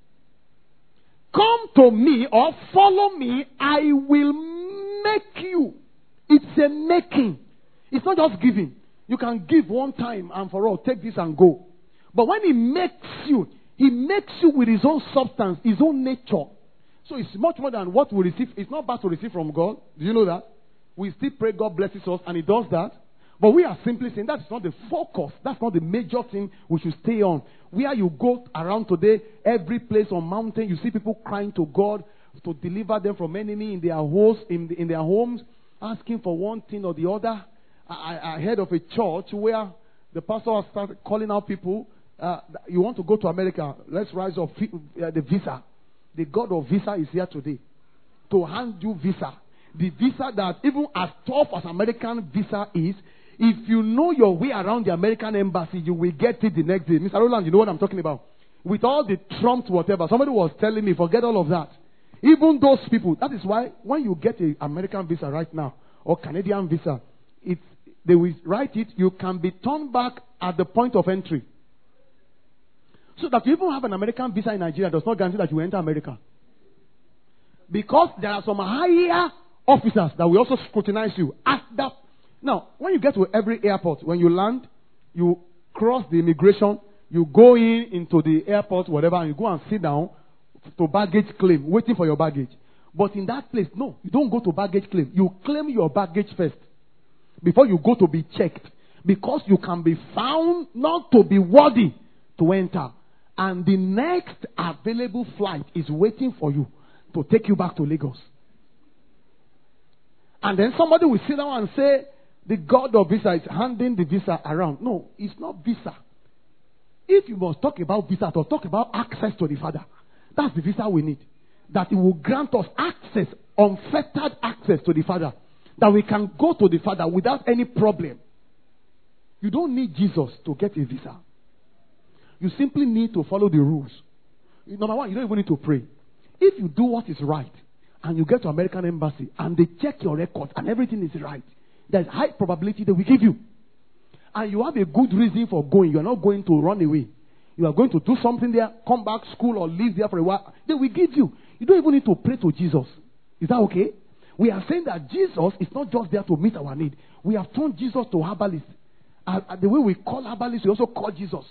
Speaker 4: Come to me or follow me, I will make you. It's a making. It's not just giving. You can give one time and for all, take this and go. But when He makes you, He makes you with His own substance, His own nature. So it's much more than what we receive. It's not bad to receive from God. Do you know that? We still pray God blesses us and He does that. But we are simply saying that's not the focus. That's not the major thing we should stay on. Where you go around today, every place on mountain, you see people crying to God to deliver them from enemy in their homes, in, the, in their homes, asking for one thing or the other. I, I heard of a church where the pastor started calling out people. Uh, you want to go to America? Let's rise up uh, the visa. The God of visa is here today to hand you visa. the visa that even as tough as American visa is, if you know your way around the American embassy, you will get it the next day. Mister Roland, you know what I'm talking about? With all the Trumps, whatever. Somebody was telling me, forget all of that. Even those people, that is why when you get an American visa right now, or Canadian visa, it's, they will write it, you can be turned back at the point of entry. So that you even have an American visa in Nigeria does not guarantee that you enter America. Because there are some higher officers that will also scrutinize you at that. Now, when you get to every airport, when you land, you cross the immigration, you go in into the airport, whatever, and you go and sit down to baggage claim, waiting for your baggage. But in that place, no, you don't go to baggage claim. You claim your baggage first before you go to be checked. Because you can be found not to be worthy to enter. And the next available flight is waiting for you to take you back to Lagos. And then somebody will sit down and say, the God of visa is handing the visa around. No, it's not visa. If you must talk about visa, to talk about access to the Father. That's the visa we need. That it will grant us access, unfettered access to the Father. That we can go to the Father without any problem. You don't need Jesus to get a visa. You simply need to follow the rules. Number one, you don't even need to pray. If you do what is right, and you get to American embassy, and they check your records, and everything is right, there's high probability they will give you. And you have a good reason for going. You are not going to run away. You are going to do something there, come back school or live there for a while. They will give you. You don't even need to pray to Jesus. Is that okay? We are saying that Jesus is not just there to meet our need. We have turned Jesus to herbalist. Uh, the way we call herbalist, we also call Jesus.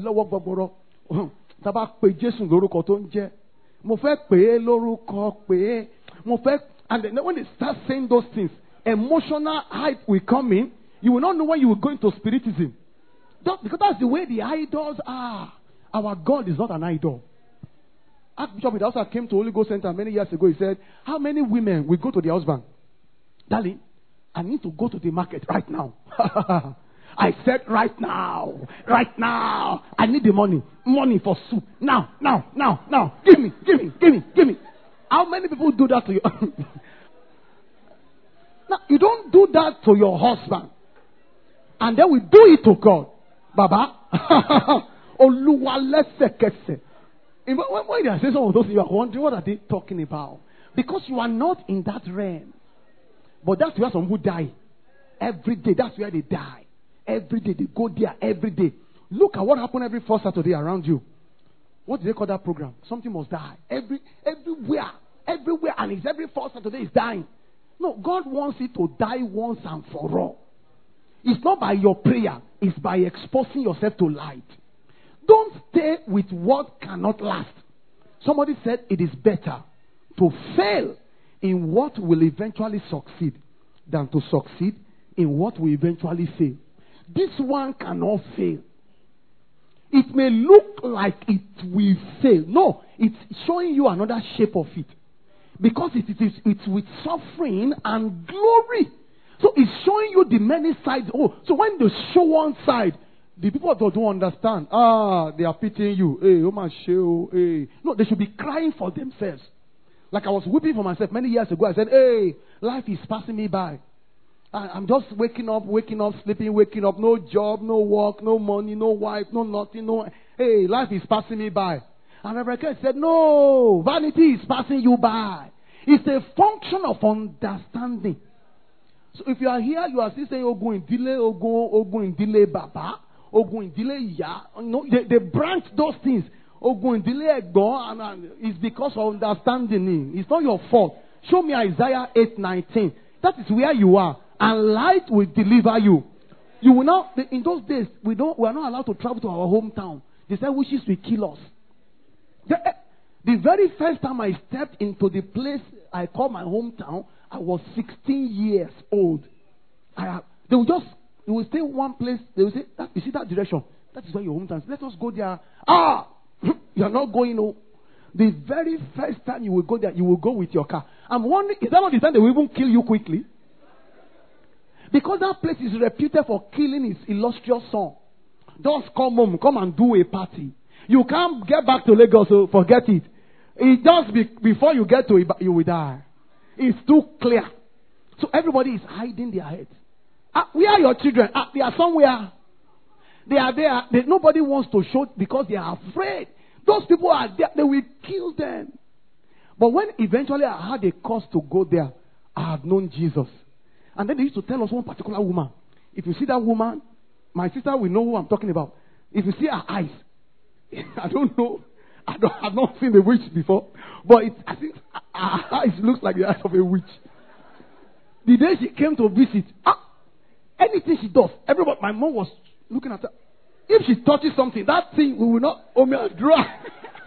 Speaker 4: And then when they start saying those things, emotional hype will come in. You will not know when you will go into spiritism. Just because that's the way the idols are. Our God is not an idol. Archbishop Idausa came to Holy Ghost Center many years ago. He said, how many women will go to their husband? Darling, I need to go to the market right now. I said right now. Right now. I need the money. Money for soup. Now, now, now, now. Give me, give me, give me, give me. How many people do that to you? Now, you don't do that to your husband. And then we do it to God. Baba. Oluwa lesekese. When they say some of those, you are wondering, what are they talking about? Because you are not in that realm. But that's where some people die. Every day, that's where they die. Every day, they go there every day. Look at what happened every first Saturday around you. What do they call that program? Something must die. Every, everywhere. Everywhere. And it's every first Saturday is dying. No, God wants it to die once and for all. It's not by your prayer. It's by exposing yourself to light. Don't stay with what cannot last. Somebody said it is better to fail in what will eventually succeed than to succeed in what will eventually fail. This one cannot fail. It may look like it will fail. No, it's showing you another shape of it. Because it is it's with suffering and glory. So it's showing you the many sides. Oh, so when they show one side, the people that don't understand, ah, they are pitying you. Hey, oh my show, hey. No, they should be crying for themselves. Like I was weeping for myself many years ago. I said, hey, life is passing me by. I'm just waking up, waking up, sleeping, waking up. No job, no work, no money, no wife, no nothing. No. Hey, life is passing me by. And Reverend Ken said, no, vanity is passing you by. It's a function of understanding. So if you are here, you are still saying, oh, go in delay, oh, go, oh, go in delay, Baba, oh, go in delay, yeah. No, they, they branch those things. Oh, go in delay, go, and, and it's because of understanding. It's not your fault. Show me Isaiah eight nineteen. That is where you are. And light will deliver you. You will not, in those days, we don't, we are not allowed to travel to our hometown. They said wishes will kill us. The, the very first time I stepped into the place I call my hometown, I was sixteen years old. I, they will just, they will stay in one place, they will say, that, you see that direction? That is where your hometown is. Let us go there. Ah! You are not going, no. The very first time you will go there, you will go with your car. I'm wondering, is that not the time they will even kill you quickly? Because that place is reputed for killing its illustrious son. Just come home, come and do a party. You can't get back to Lagos, so forget it. It just be, before you get to it, you will die. It's too clear. So everybody is hiding their heads. Ah, where are your children? Ah, they are somewhere. They are there. They, nobody wants to show because they are afraid. Those people are there. They will kill them. But when eventually I had a cause to go there, I have known Jesus. And then they used to tell us one particular woman. If you see that woman, my sister will know who I'm talking about. If you see her eyes, I don't know. I don't, I've not seen a witch before. But it, I think her eyes looks like the eyes of a witch. The day she came to visit, ah, anything she does, everybody, my mom was looking at her. If she touches something, that thing we will not hold me dry.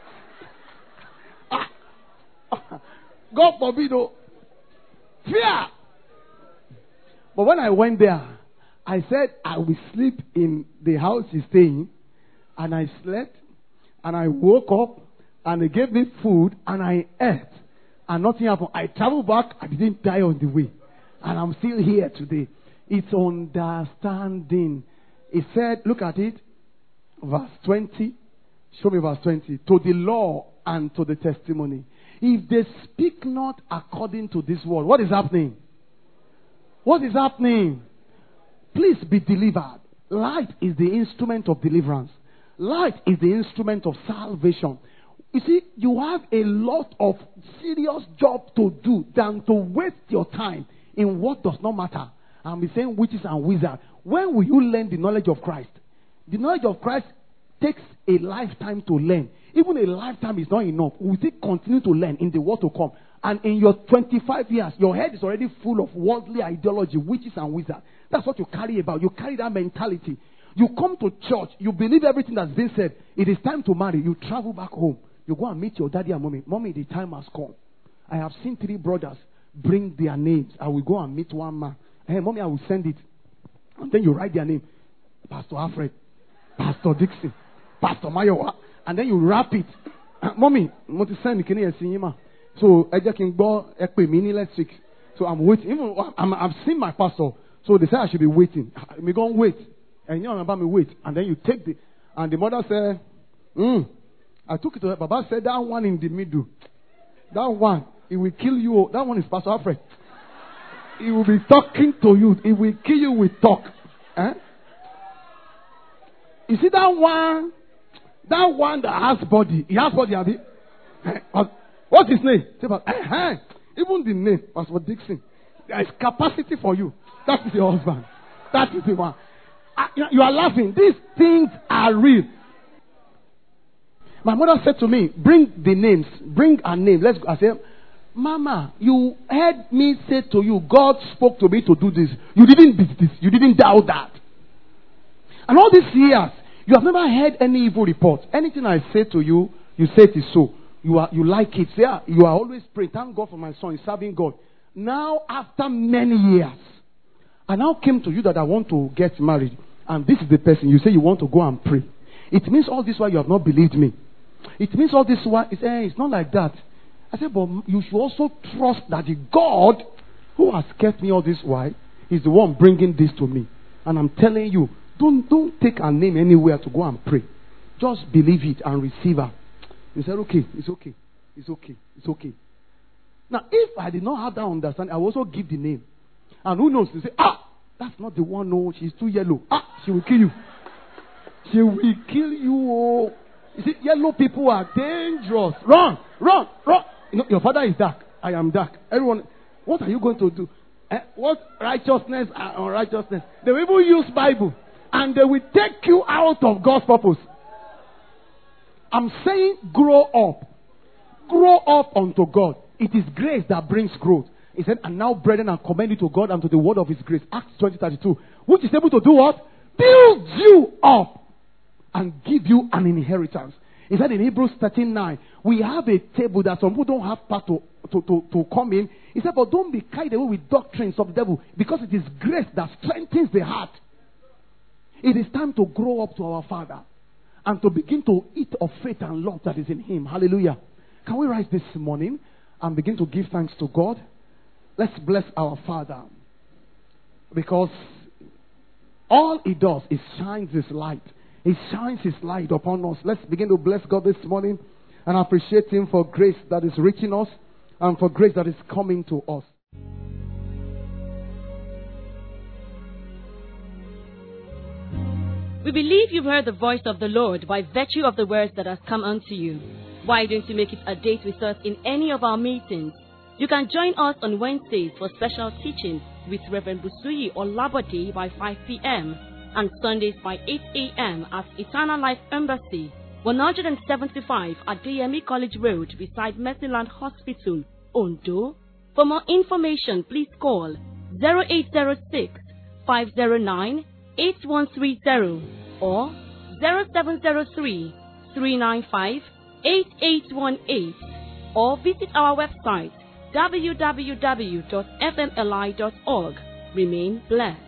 Speaker 4: God forbid, oh. Fear. But when I went there, I said I will sleep in the house she's staying. And I slept. And I woke up. And they gave me food. And I ate. And nothing happened. I traveled back. I didn't die on the way. And I'm still here today. It's understanding. It said, look at it. Verse twenty. Show me verse twenty. To the law and to the testimony. If they speak not according to this word, what is happening? What is happening? Please be delivered. Light is the instrument of deliverance. Light is the instrument of salvation. You see, you have a lot of serious job to do than to waste your time in what does not matter. I'm saying witches and wizards. When will you learn the knowledge of Christ? The knowledge of Christ takes a lifetime to learn. Even a lifetime is not enough. We will continue to learn in the world to come. And in your twenty-five years, your head is already full of worldly ideology, witches and wizards. That's what you carry about. You carry that mentality. You come to church, you believe everything that's been said. It is time to marry. You travel back home. You go and meet your daddy and mommy. Mommy, the time has come. I have seen three brothers bring their names. I will go and meet one man. Hey, mommy, I will send it. And then you write their name. Pastor Alfred, Pastor Dixon, Pastor Mayowa. And then you wrap it. Mommy, what is send me? So I just can go next week. So I'm waiting. Even I'm, I've seen my pastor. So they say I should be waiting. Me go and wait. And you know about me wait. And then you take the and the mother said, hmm. I took it to her. Baba said that one in the middle. That one, it will kill you. That one is Pastor Alfred. He will be talking to you. It will kill you with talk. Eh? You see that one? That one that has body. He has body, Abi. Eh? What's his name? Say, but, eh, eh. Even the name, Pastor Dixon. There is capacity for you. That is your husband. That is the one. Uh, you are laughing. These things are real. My mother said to me, bring the names. Bring a name. Let's go. I said, Mama, you heard me say to you, God spoke to me to do this. You didn't beat this. You didn't doubt that. And all these years, you have never heard any evil report. Anything I say to you, you say it is so. You are you like it. Yeah, you are always praying. Thank God for my son. He's serving God. Now, after many years, I now came to you that I want to get married. And this is the person. You say you want to go and pray. It means all this while you have not believed me. It means all this while, it's, eh, it's not like that. I said, but you should also trust that the God who has kept me all this while is the one bringing this to me. And I'm telling you, don't, don't take a name anywhere to go and pray. Just believe it and receive her. He said, okay, it's okay. It's okay. It's okay. Now, if I did not have that understanding, I will also give the name. And who knows? They say, ah, that's not the one. No, she's too yellow. Ah, she will kill you. She will kill you. Oh. You see, yellow people are dangerous. Run, run, run. You know, your father is dark. I am dark. Everyone, what are you going to do? Eh? What righteousness and unrighteousness? They will even use Bible. And they will take you out of God's purpose. I'm saying grow up. Grow up unto God. It is grace that brings growth. He said, and now brethren, I commend you to God and to the word of his grace. Acts twenty thirty-two. Which is able to do what? Build you up and give you an inheritance. He said in Hebrews thirteen nine, we have a table that some people don't have part to, to, to, to come in. He said, but don't be carried away with doctrines of the devil, because it is grace that strengthens the heart. It is time to grow up to our Father and to begin to eat of faith and love that is in him. Hallelujah. Can we rise this morning and begin to give thanks to God? Let's bless our Father, because all he does is shines his light. He shines his light upon us. Let's begin to bless God this morning and appreciate him for grace that is reaching us and for grace that is coming to us.
Speaker 2: We believe you've heard the voice of the Lord by virtue of the words that has come unto you. Why don't you make it a date with us in any of our meetings? You can join us on Wednesdays for special teachings with Reverend Busuyi Olabode by five p.m. and Sundays by eight a.m. at Eternal Life Embassy, one seventy-five Adeyemi College Road beside Mercyland Hospital, Ondo. For more information, please call zero eight zero six, five zero nine, eight one three zero or zero seven zero three, three nine five, eight eight one eight or visit our website w w w dot f m l i dot org. Remain blessed.